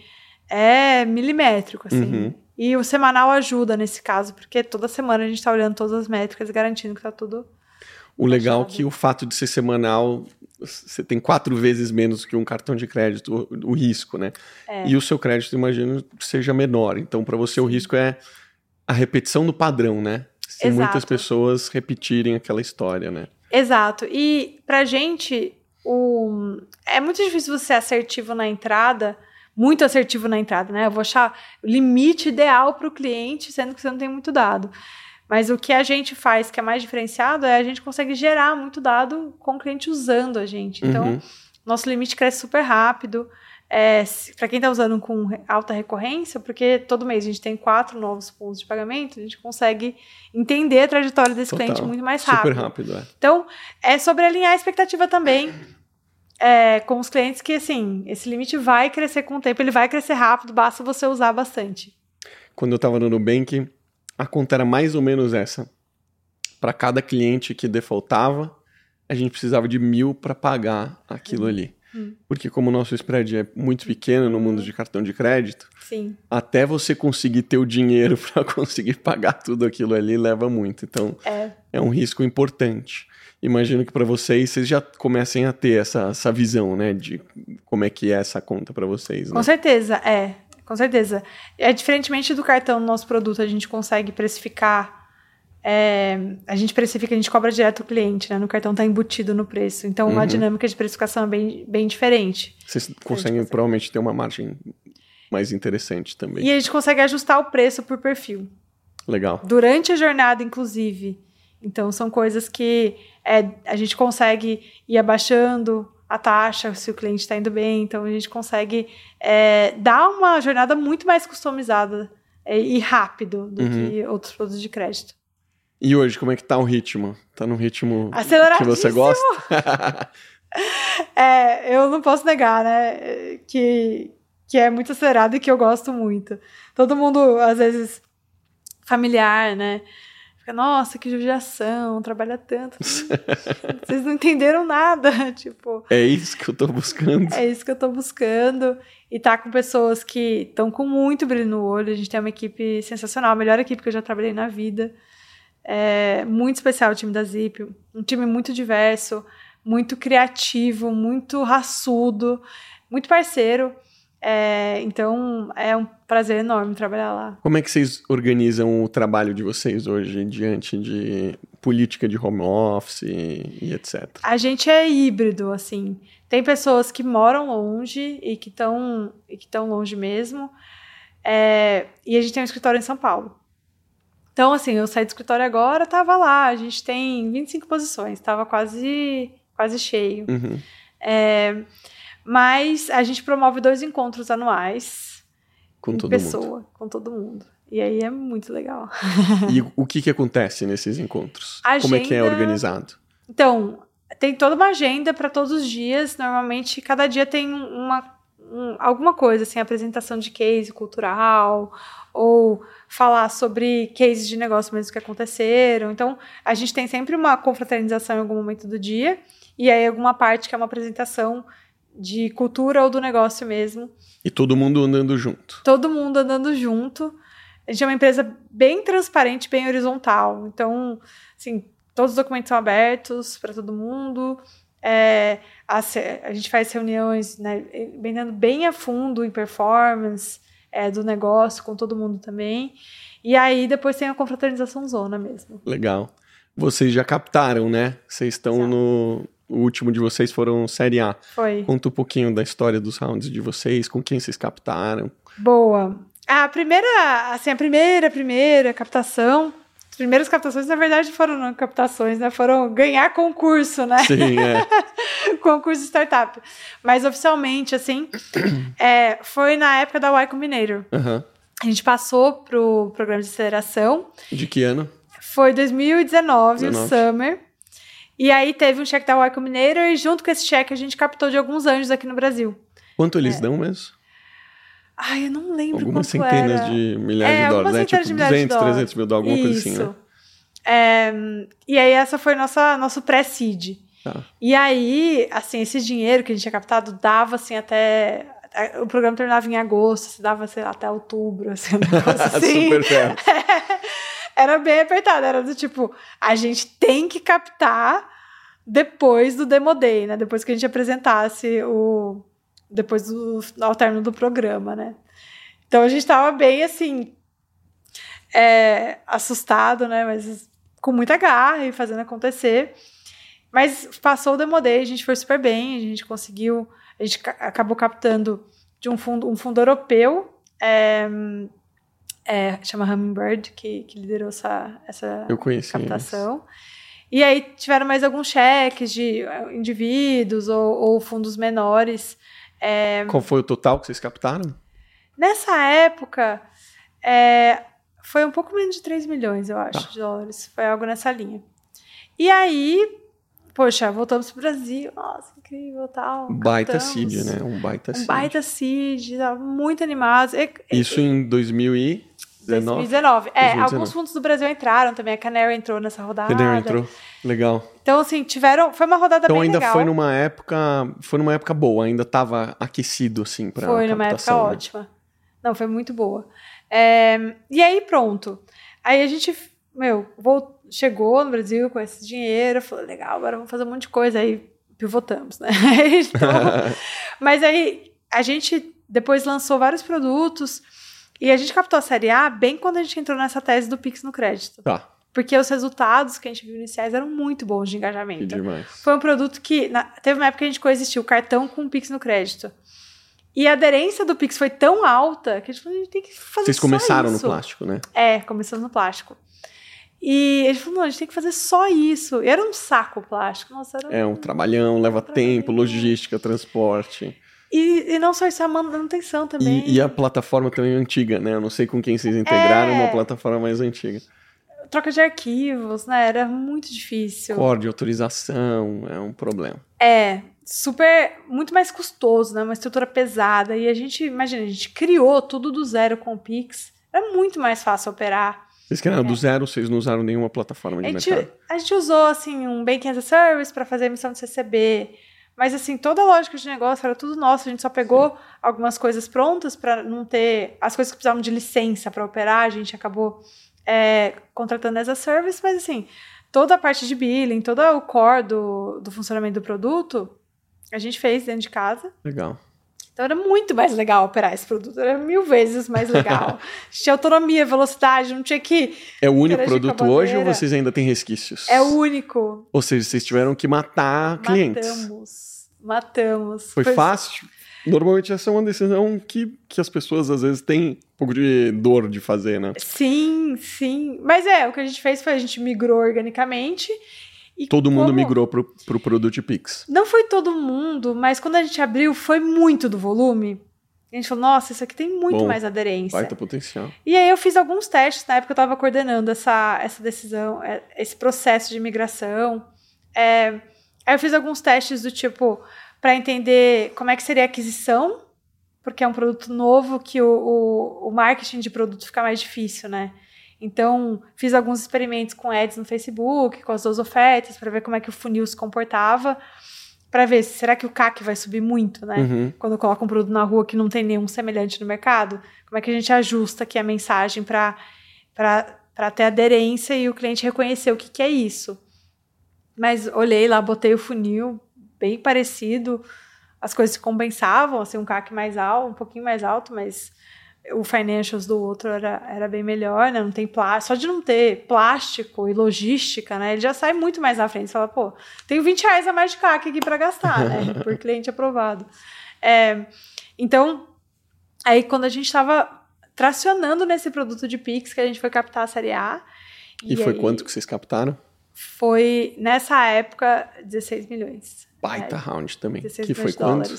é milimétrico, assim. Uhum. E o semanal ajuda nesse caso, porque toda semana a gente está olhando todas as métricas e garantindo que está tudo... O legal é que o fato de ser semanal, você tem quatro vezes menos que um cartão de crédito, o, o risco, né? É. E o seu crédito, imagino, seja menor. Então, para você, o risco é a repetição do padrão, né? Se Exato. muitas pessoas repetirem aquela história, né? Exato. E pra gente, o... é muito difícil você ser assertivo na entrada, muito assertivo na entrada, né? Eu vou achar o limite ideal para o cliente, sendo que você não tem muito dado. Mas o que a gente faz, que é mais diferenciado, é a gente consegue gerar muito dado com o cliente usando a gente. Então, Uhum. nosso limite cresce super rápido. É, para quem está usando com alta recorrência, porque todo mês a gente tem quatro novos pontos de pagamento, a gente consegue entender a trajetória desse Total. cliente muito mais rápido. Super rápido, é. Então, é sobre alinhar a expectativa também é, com os clientes que, assim, esse limite vai crescer com o tempo, ele vai crescer rápido, basta você usar bastante. Quando eu estava no Nubank, a conta era mais ou menos essa. Para cada cliente que defaultava, a gente precisava de mil para pagar aquilo Hum. ali. Hum. Porque como o nosso spread é muito pequeno no mundo de cartão de crédito, Sim. até você conseguir ter o dinheiro para conseguir pagar tudo aquilo ali leva muito. Então, É. é um risco importante. Imagino que para vocês, vocês já comecem a ter essa, essa visão, né? De como é que é essa conta para vocês, né? Com certeza, é. Com certeza. É, diferentemente do cartão no nosso produto, a gente consegue precificar... É, a gente precifica, a gente cobra direto o cliente, né? No cartão tá embutido no preço. Então, Uhum. a dinâmica de precificação é bem, bem diferente. Vocês conseguem consegue. provavelmente ter uma margem mais interessante também. E a gente consegue ajustar o preço por perfil. Legal. Durante a jornada, inclusive. Então, são coisas que é, a gente consegue ir abaixando a taxa se o cliente está indo bem. Então, a gente consegue é, dar uma jornada muito mais customizada é, e rápido do Uhum. que outros produtos de crédito. E hoje, como é que tá o ritmo? Tá no ritmo que você Aceleradíssimo. gosta? É, eu não posso negar, né, que, que é muito acelerado e que eu gosto muito. Todo mundo, às vezes, familiar, né, fica, nossa, que judiação, trabalha tanto. Vocês não entenderam nada, tipo... É isso que eu tô buscando. É isso que eu tô buscando. E tá com pessoas que estão com muito brilho no olho. A gente tem uma equipe sensacional, a melhor equipe que eu já trabalhei na vida. É muito especial o time da Zip, um time muito diverso, muito criativo, muito raçudo, muito parceiro. É, então, é um prazer enorme trabalhar lá. Como é que vocês organizam o trabalho de vocês hoje diante de política de home office e, e etcétera? A gente é híbrido, assim. Tem pessoas que moram longe e que estão e que estão longe mesmo. É, e a gente tem um escritório em São Paulo. Então, assim, eu saí do escritório agora, tava lá. A gente tem vinte e cinco posições, tava quase, quase cheio. Uhum. É, mas a gente promove dois encontros anuais Com em todo pessoa, mundo. com todo mundo. E aí é muito legal. E o que, que acontece nesses encontros? Agenda... Como é que é organizado? Então, tem toda uma agenda para todos os dias. Normalmente, cada dia tem uma, um, alguma coisa, assim, apresentação de case cultural, ou falar sobre cases de negócio mesmo que aconteceram. Então, a gente tem sempre uma confraternização em algum momento do dia, e aí alguma parte que é uma apresentação de cultura ou do negócio mesmo. E todo mundo andando junto. Todo mundo andando junto. A gente é uma empresa bem transparente, bem horizontal. Então, assim, todos os documentos são abertos para todo mundo. É, a, a gente faz reuniões, né, bem, bem a fundo em performance é, do negócio com todo mundo também. E aí, depois tem a confraternização zona mesmo. Legal. Vocês já captaram, né? Vocês estão Exato. no... O último de vocês foram Série A. Foi. Conta um pouquinho da história dos rounds de vocês, com quem vocês captaram. Boa. A primeira, assim, a primeira, primeira captação, as primeiras captações, na verdade, foram não captações, né? Foram ganhar concurso, né? Sim, é. Concurso de startup. Mas, oficialmente, assim, é, foi na época da Y Combinator. Uhum. A gente passou pro programa de aceleração. De que ano? Foi dois mil e dezenove, dezenove. o Summer. E aí teve um cheque da Y Combinator e junto com esse cheque a gente captou de alguns anjos aqui no Brasil. Quanto eles É. dão mesmo? Ai, eu não lembro Algumas quanto centenas era. de milhares É, de dólares, algumas né? centenas Tipo de milhares de duzentos, dólares. trezentos mil dólares, alguma coisa assim, né? É, e aí essa foi nossa nosso pré-seed. Tá. E aí, assim, esse dinheiro que a gente tinha captado dava, assim, até... O programa terminava em agosto, se dava, sei lá, até outubro, assim, um negócio assim. Super perto. Era bem apertado, era do tipo, a gente tem que captar depois do Demo Day, né? Depois que a gente apresentasse o... Depois do ao término do programa, né? Então a gente tava bem, assim, é, assustado, né? Mas com muita garra e fazendo acontecer. Mas passou o Demo Day, a gente foi super bem, a gente conseguiu... A gente ca- acabou captando de um fundo, um fundo europeu, é, é, chama Hummingbird, que, que liderou essa, essa Eu conheci captação. eles. E aí tiveram mais alguns cheques de indivíduos ou, ou fundos menores. É, Qual foi o total que vocês captaram? nessa época, é, foi um pouco menos de três milhões, eu acho, Tá. de dólares. Foi algo nessa linha. E aí, poxa, voltamos pro Brasil. Nossa, incrível, tal. Baita captamos. seed, né? Um baita Um seed. baita seed, tava muito animados. E- Isso em dois mil e dezenove? dois mil e dezenove. É, dois mil e dezenove. alguns fundos do Brasil entraram também. A Canary entrou nessa rodada. Canary entrou. Legal. Então, assim, tiveram... Foi uma rodada Então bem ainda legal. foi numa época, foi numa época boa, ainda estava aquecido assim para Foi numa época captação, né? ótima. Não, foi muito boa. É, e aí, pronto. Aí a gente, meu, volt- chegou no Brasil com esse dinheiro, falou, legal, agora vamos fazer um monte de coisa. Aí pivotamos, né? Então, mas aí a gente depois lançou vários produtos e a gente captou a série A bem quando a gente entrou nessa tese do Pix no crédito. Tá, Porque os resultados que a gente viu iniciais eram muito bons de que engajamento. demais. Foi um produto que... na- teve uma época que a gente coexistiu, cartão com Pix no crédito. E a aderência do Pix foi tão alta que a gente falou, a gente tem que fazer Vocês só começaram isso. no plástico, né? É, começamos no plástico. E a gente falou, não, a gente tem que fazer só isso. E era um saco o plástico. Nossa, era É um trabalhão, leva trabalhão. tempo, logística, transporte. E, e não só isso, a manutenção também. E, e a plataforma também é antiga, né? Eu não sei com quem vocês integraram, É. uma plataforma mais antiga. Troca de arquivos, né? Era muito difícil. Core de autorização, é um problema. É, super, muito mais custoso, né? Uma estrutura pesada. E a gente, imagina, a gente criou tudo do zero com o Pix. Era muito mais fácil operar. Vocês criaram do zero, vocês não usaram nenhuma plataforma A de gente, mercado? a gente usou, assim, um Banking as a Service para fazer emissão de C C B. Mas, assim, toda a lógica de negócio era tudo nosso. A gente só pegou Sim. algumas coisas prontas para não ter... As coisas que precisavam de licença para operar, a gente acabou é, contratando as a Service. Mas, assim, toda a parte de billing, todo o core do, do funcionamento do produto, a gente fez dentro de casa. Legal. Então, Então era muito mais legal operar esse produto, era mil vezes mais legal. Tinha autonomia, velocidade, não tinha que... É o único produto hoje ou vocês ainda têm resquícios? É o único. Ou seja, vocês tiveram que matar clientes. Matamos, matamos. Foi, Foi fácil? Normalmente essa é uma decisão que, que as pessoas às vezes têm um pouco de dor de fazer, né? Sim, sim. Mas é, o que a gente fez foi a gente migrou organicamente. E todo mundo como... migrou pro, pro Product Pix. Não foi todo mundo, mas quando a gente abriu foi muito do volume. A gente falou, nossa, isso aqui tem muito Bom, mais aderência. Baita potencial. E aí eu fiz alguns testes, na época eu estava coordenando essa, essa decisão, esse processo de migração. É, aí eu fiz alguns testes do tipo... para entender como é que seria a aquisição, porque é um produto novo que o, o, o marketing de produto fica mais difícil, né? Então, fiz alguns experimentos com ads no Facebook, com as duas ofertas, para ver como é que o funil se comportava, para ver, será que o C A C vai subir muito, né? Uhum. Quando coloca um produto na rua que não tem nenhum semelhante no mercado, como é que a gente ajusta aqui a mensagem para ter aderência e o cliente reconhecer o que, que é isso. Mas olhei lá, botei o funil, bem parecido, as coisas se compensavam, assim, um C A C mais alto, um pouquinho mais alto, mas o financials do outro era, era bem melhor, né? Não tem plástico, só de não ter plástico e logística, né? Ele já sai muito mais à frente. Você fala, pô, tenho vinte reais a mais de C A C aqui para gastar, né? Por cliente aprovado. É, então, aí quando a gente estava tracionando nesse produto de Pix, que a gente foi captar a série A. E, e foi aí, quanto que vocês captaram? Foi, nessa época, dezesseis milhões. Baita é, round também. Que foi quanto?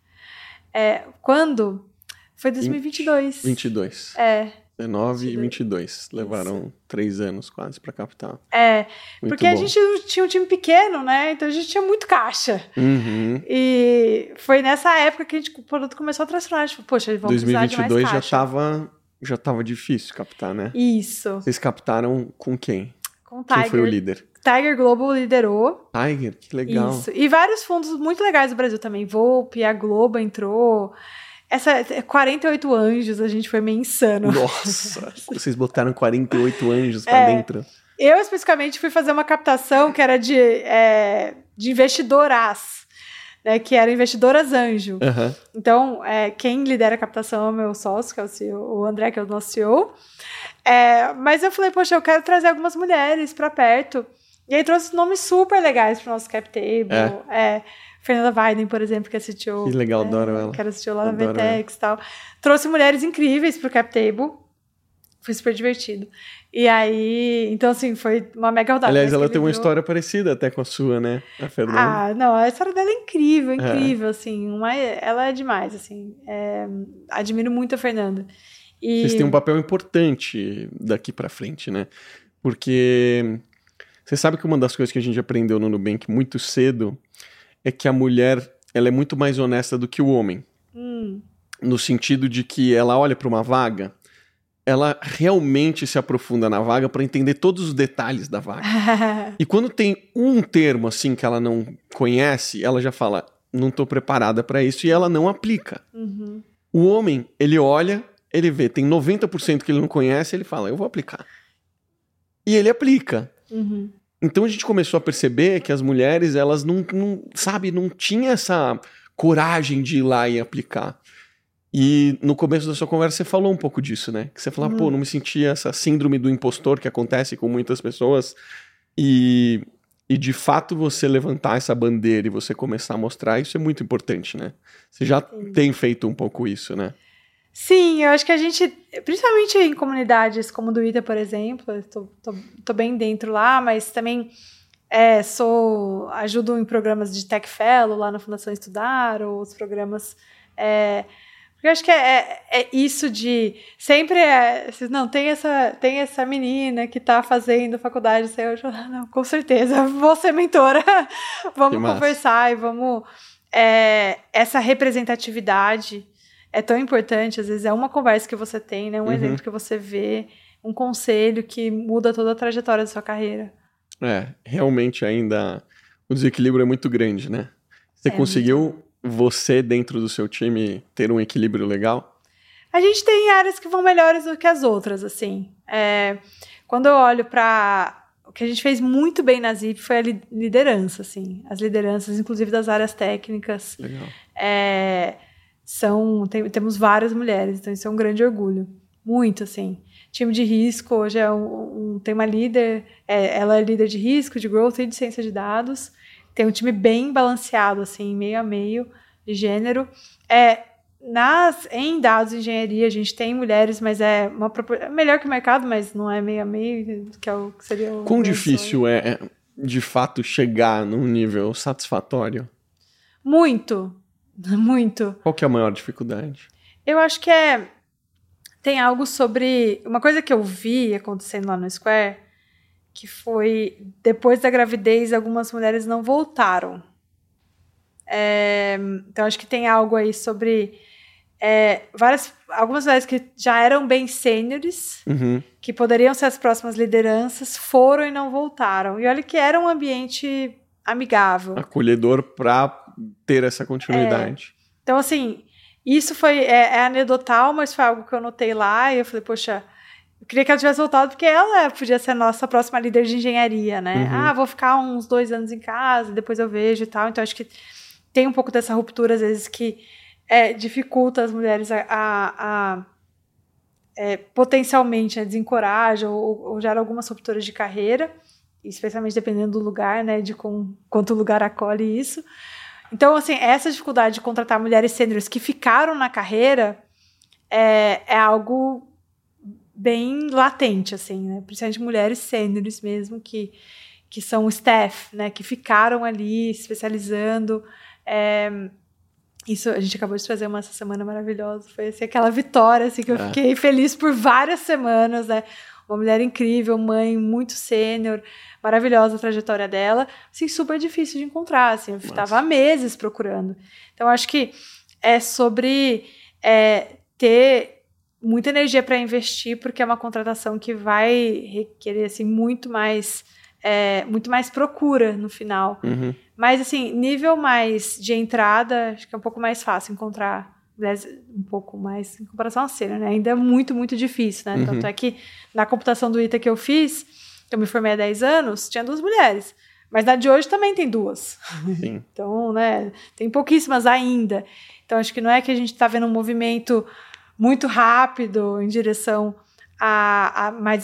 É, quando? Foi dois mil e vinte e dois. vinte e dois. É. dezenove e vinte e dois. Levaram Isso. três anos quase para captar. É, muito porque bom. A gente tinha um time pequeno, né? Então a gente tinha muito caixa. Uhum. E foi nessa época que a gente, o produto começou a transformar. Tipo, poxa, vamos precisar de mais caixa. dois mil e vinte e dois já estava já tava difícil captar, né? Isso. Vocês captaram com quem? Com o Tiger. Quem foi o líder? Tiger Global liderou. Tiger, que legal. Isso. E vários fundos muito legais do Brasil também. Volpe, a Globo entrou. Essa quarenta e oito anjos, a gente foi meio insano. Nossa, vocês botaram quarenta e oito anjos pra é, dentro. Eu, especificamente, fui fazer uma captação que era de, é, de investidoras, né, que eram investidoras anjo. Uhum. Então, é, quem lidera a captação é o meu sócio, que é o, C E O, o André, que é o nosso C E O. É, mas eu falei, poxa, eu quero trazer algumas mulheres pra perto. E aí trouxe nomes super legais pro nosso cap table. É. É, Fernanda Weiden, por exemplo, que assistiu... Que legal, é, adoro ela. Que assistiu lá na Vetex e tal. Trouxe mulheres incríveis pro cap table. Foi super divertido. E aí... Então, assim, foi uma mega rodada. Aliás, ela tem uma história parecida até com a sua, né? A Fernanda. Ah, não. A história dela é incrível, incrível, é. assim. Uma, ela é demais, assim. É, admiro muito a Fernanda. E... Vocês têm um papel importante daqui pra frente, né? Porque... Você sabe que uma das coisas que a gente aprendeu no Nubank muito cedo é que a mulher, ela é muito mais honesta do que o homem. Hum. No sentido de que ela olha para uma vaga, ela realmente se aprofunda na vaga para entender todos os detalhes da vaga. E quando tem um termo assim que ela não conhece, ela já fala, não estou preparada para isso, e ela não aplica. Uhum. O homem, ele olha, ele vê, tem noventa por cento que ele não conhece, ele fala, eu vou aplicar. E ele aplica. Uhum. Então a gente começou a perceber que as mulheres, elas não, não, sabe, não tinham essa coragem de ir lá e aplicar. E no começo da sua conversa você falou um pouco disso, né? Que você falou, uhum. pô, não me sentia essa síndrome do impostor que acontece com muitas pessoas. E, e de fato você levantar essa bandeira e você começar a mostrar, isso é muito importante, né? Você já Sim. tem feito um pouco isso, né? Sim, eu acho que a gente, principalmente em comunidades como do Ita, por exemplo, eu tô, tô, tô bem dentro lá, mas também é, sou, ajudo em programas de Tech Fellow lá na Fundação Estudar, ou os programas... É, porque eu acho que é, é, é isso de... Sempre é... Não, tem essa, tem essa menina que tá fazendo faculdade, eu falo, não, com certeza, vou ser mentora, vamos conversar e vamos... É, essa representatividade... É tão importante, às vezes é uma conversa que você tem, né? Um uhum. exemplo que você vê, um conselho que muda toda a trajetória da sua carreira. É, realmente ainda o desequilíbrio é muito grande, né? Você é conseguiu, muito... você dentro do seu time, ter um equilíbrio legal? A gente tem áreas que vão melhores do que as outras, assim. É, quando eu olho para... O que a gente fez muito bem na Zip foi a liderança, assim. As lideranças, inclusive das áreas técnicas. Legal. É... são, tem, temos várias mulheres, então isso é um grande orgulho. Muito, assim. Time de risco, hoje é um, um, tem uma líder, é, ela é líder de risco, de growth e de ciência de dados. Tem um time bem balanceado, assim, meio a meio de gênero. É, nas, em dados e engenharia, a gente tem mulheres, mas é uma é melhor que o mercado, mas não é meio a meio, que, é o, que seria o... Quão difícil é, é, de fato, chegar num nível satisfatório? Muito, muito. Qual que é a maior dificuldade? Eu acho que é... Tem algo sobre... Uma coisa que eu vi acontecendo lá no Square, que foi, depois da gravidez, algumas mulheres não voltaram. É, então, acho que tem algo aí sobre... É, várias, algumas mulheres que já eram bem sêniores, uhum. que poderiam ser as próximas lideranças, foram e não voltaram. E olha que era um ambiente amigável. Acolhedor para ter essa continuidade. É, então, assim... Isso foi, é, é anedotal, mas foi algo que eu notei lá e eu falei, poxa, eu queria que ela tivesse voltado porque ela podia ser a nossa próxima líder de engenharia, né? Uhum. Ah, vou ficar uns dois anos em casa, depois eu vejo e tal. Então, acho que tem um pouco dessa ruptura, às vezes, que é, dificulta as mulheres a... a, a é, potencialmente, né, desencoraja ou, ou gera algumas rupturas de carreira, especialmente dependendo do lugar, né? De com, quanto o lugar acolhe isso. Então, assim, essa dificuldade de contratar mulheres sêniores que ficaram na carreira é, é algo bem latente, assim, né? Principalmente mulheres sêniores mesmo, que, que são staff, né? Que ficaram ali se especializando. É, isso, a gente acabou de trazer uma essa semana maravilhosa. Foi assim, aquela vitória, assim, que eu é. fiquei feliz por várias semanas, né? Uma mulher incrível, mãe muito sênior, maravilhosa a trajetória dela, assim, super difícil de encontrar, assim, eu estava há meses procurando. Então, acho que é sobre é, ter muita energia para investir, porque é uma contratação que vai requerer, assim, muito mais, é, muito mais procura no final. Uhum. Mas, assim, nível mais de entrada, acho que é um pouco mais fácil encontrar um pouco mais em comparação à cena, né? Ainda é muito, muito difícil, né? Uhum. Tanto é que na computação do I T A que eu fiz, eu me formei há dez anos, tinha duas mulheres. Mas na de hoje também tem duas. Sim. Então, né? Tem pouquíssimas ainda. Então, acho que não é que a gente está vendo um movimento muito rápido em direção a, a mais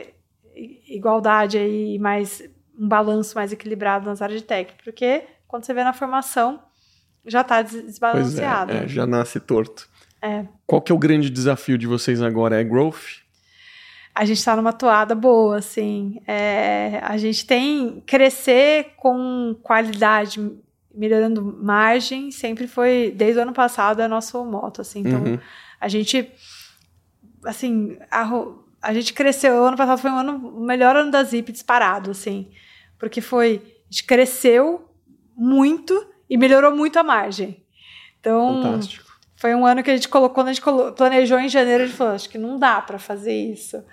igualdade e mais um balanço mais equilibrado nas áreas de tech. Porque quando você vê na formação, já está desbalanceado. Pois é, é, já nasce torto. É. Qual que é o grande desafio de vocês agora? É growth? A gente está numa toada boa, assim. É, a gente tem crescer com qualidade, melhorando margem, sempre foi, desde o ano passado, é nosso moto, assim. Então, uhum. a gente, assim, a, a gente cresceu, o ano passado foi um ano, o melhor ano da Zip disparado, assim. Porque foi, a gente cresceu muito e melhorou muito a margem. Então, fantástico. Foi um ano que a gente colocou, quando a gente planejou em janeiro, a gente falou, acho que não dá para fazer isso.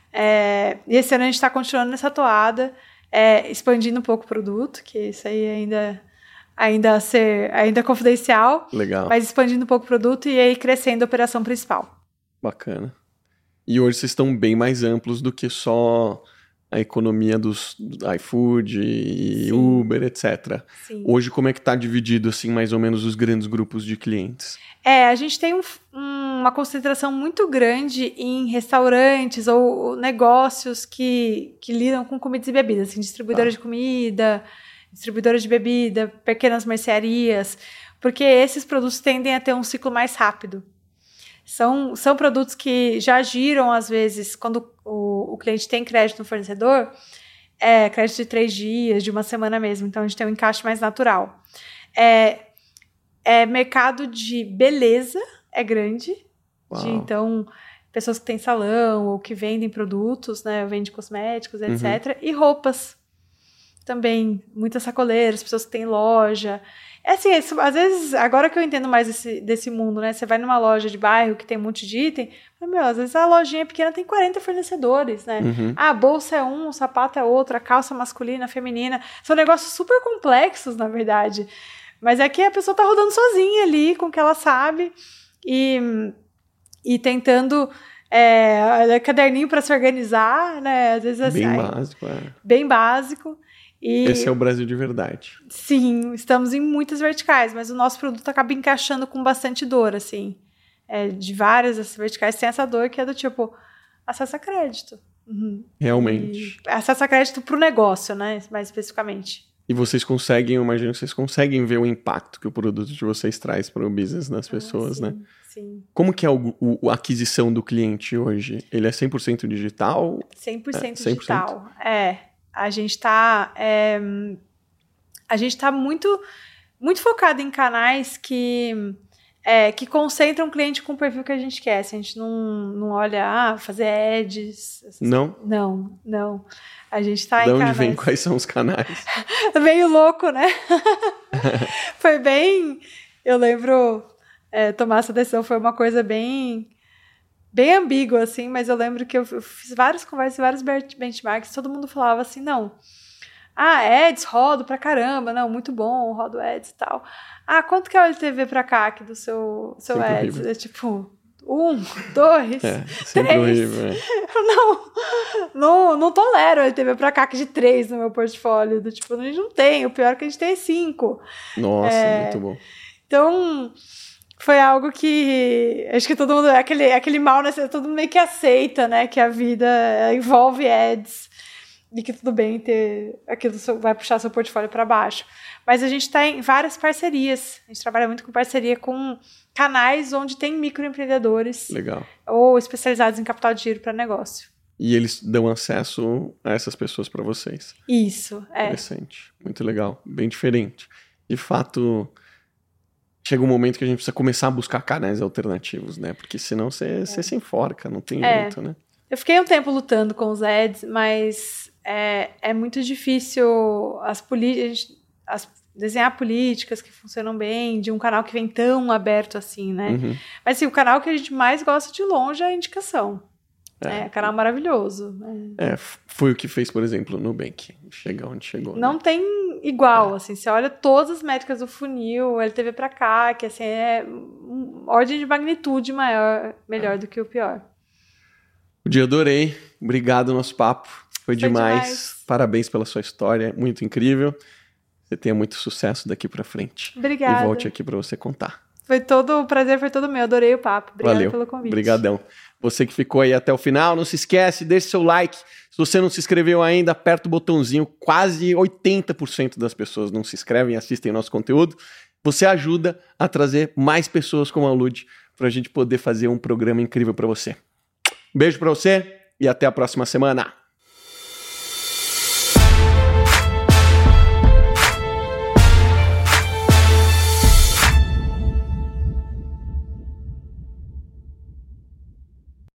É, e esse ano a gente está continuando nessa toada, é, expandindo um pouco o produto, que isso aí ainda, ainda, a ser, ainda é confidencial. Legal. Mas expandindo um pouco o produto e aí crescendo a operação principal. Bacana. E hoje vocês estão bem mais amplos do que só a economia dos do iFood e Sim. Uber, etcétera. Sim. Hoje, como é que está dividido, assim, mais ou menos, os grandes grupos de clientes? É, a gente tem um, uma concentração muito grande em restaurantes ou negócios que, que lidam com comidas e bebidas, assim, distribuidoras ah. de comida, distribuidoras de bebida, pequenas mercearias, porque esses produtos tendem a ter um ciclo mais rápido. São, são produtos que já giram, às vezes, quando o, o cliente tem crédito no fornecedor, é crédito de três dias, de uma semana mesmo. Então, a gente tem um encaixe mais natural. É, é mercado de beleza, é grande. De, então, pessoas que têm salão ou que vendem produtos, né, vendem cosméticos, etcétera. Uhum. E roupas também. Muitas sacoleiras, pessoas que têm loja. É assim, isso, às vezes, agora que eu entendo mais desse, desse mundo, né? Você vai numa loja de bairro que tem um monte de item, meu, às vezes a lojinha pequena tem quarenta fornecedores, né? Uhum. Ah, a bolsa é um, o sapato é outro, a calça masculina, feminina. São negócios super complexos, na verdade. Mas é que a pessoa tá rodando sozinha ali, com o que ela sabe, e, e tentando... É, caderninho para se organizar, né? Às vezes bem assim, básico, é. Bem básico. E, esse é o Brasil de verdade. Sim, estamos em muitas verticais, mas o nosso produto acaba encaixando com bastante dor, assim. É, de várias dessas verticais tem essa dor que é do tipo, acesso a crédito. Uhum. Realmente. E acesso a crédito para o negócio, né? Mais especificamente. E vocês conseguem, eu imagino que vocês conseguem ver o impacto que o produto de vocês traz para o business das pessoas, ah, sim, né? Sim. Como que é o, o, a aquisição do cliente hoje? Ele é cem por cento digital? cem por cento é, cem por cento? digital. É. A gente está é, a gente tá muito, muito focado em canais que, é, que concentram o cliente com o perfil que a gente quer. Se a gente não, não olha, ah, fazer ads. Essas... Não? Não, não. A gente tá de em onde canais... vem? Quais são os canais? Meio louco, né? Foi bem... Eu lembro... É, tomar essa decisão foi uma coisa bem... Bem ambígua, assim. Mas eu lembro que eu fiz várias conversas, vários benchmarks. Todo mundo falava assim, não... Ah, ads, rodo pra caramba. Não, muito bom, rodo ads e tal. Ah, quanto que é o L T V pra C A C do seu, seu ads? Horrível. É tipo... Um, dois, é, sempre três. Horrível, é. Não, não, não tolero L T V pra C A C de três no meu portfólio. Do tipo, a gente não tem. O pior é que a gente tem é cinco. Nossa, é, muito bom. Então, foi algo que... Acho que todo mundo... Aquele, aquele mal, né? Todo mundo meio que aceita, né? Que a vida envolve ads. E que tudo bem ter... Aquilo vai puxar seu portfólio para baixo. Mas a gente está em várias parcerias. A gente trabalha muito com parceria com canais onde tem microempreendedores. Legal. Ou especializados em capital de giro para negócio. E eles dão acesso a essas pessoas para vocês. Isso, é. Interessante. Muito legal. Bem diferente. De fato, chega um momento que a gente precisa começar a buscar canais alternativos, né? Porque senão você, é. você se enforca, não tem é. jeito, né? Eu fiquei um tempo lutando com os ads, mas é, é muito difícil as políticas... As, desenhar políticas que funcionam bem, de um canal que vem tão aberto assim, né? Uhum. Mas assim, o canal que a gente mais gosta de longe é a indicação. É, é canal maravilhoso. É. é, foi o que fez, por exemplo, o Nubank. Chegar onde chegou. Não né? tem igual, é. assim, você olha todas as métricas do funil, L T V pra cá, que assim, é ordem de magnitude maior, melhor é. do que o pior. O dia adorei. Obrigado, nosso papo. Foi, Foi demais. demais. Parabéns pela sua história, muito incrível. Você tenha muito sucesso daqui pra frente. Obrigada. E volte aqui pra você contar. Foi todo, o prazer foi todo meu. Adorei o papo. Obrigada Valeu. pelo convite. Obrigadão. Você que ficou aí até o final, não se esquece, deixe seu like. Se você não se inscreveu ainda, aperta o botãozinho. Quase oitenta por cento das pessoas não se inscrevem e assistem nosso conteúdo. Você ajuda a trazer mais pessoas como a Lud pra gente poder fazer um programa incrível pra você. Beijo pra você e até a próxima semana.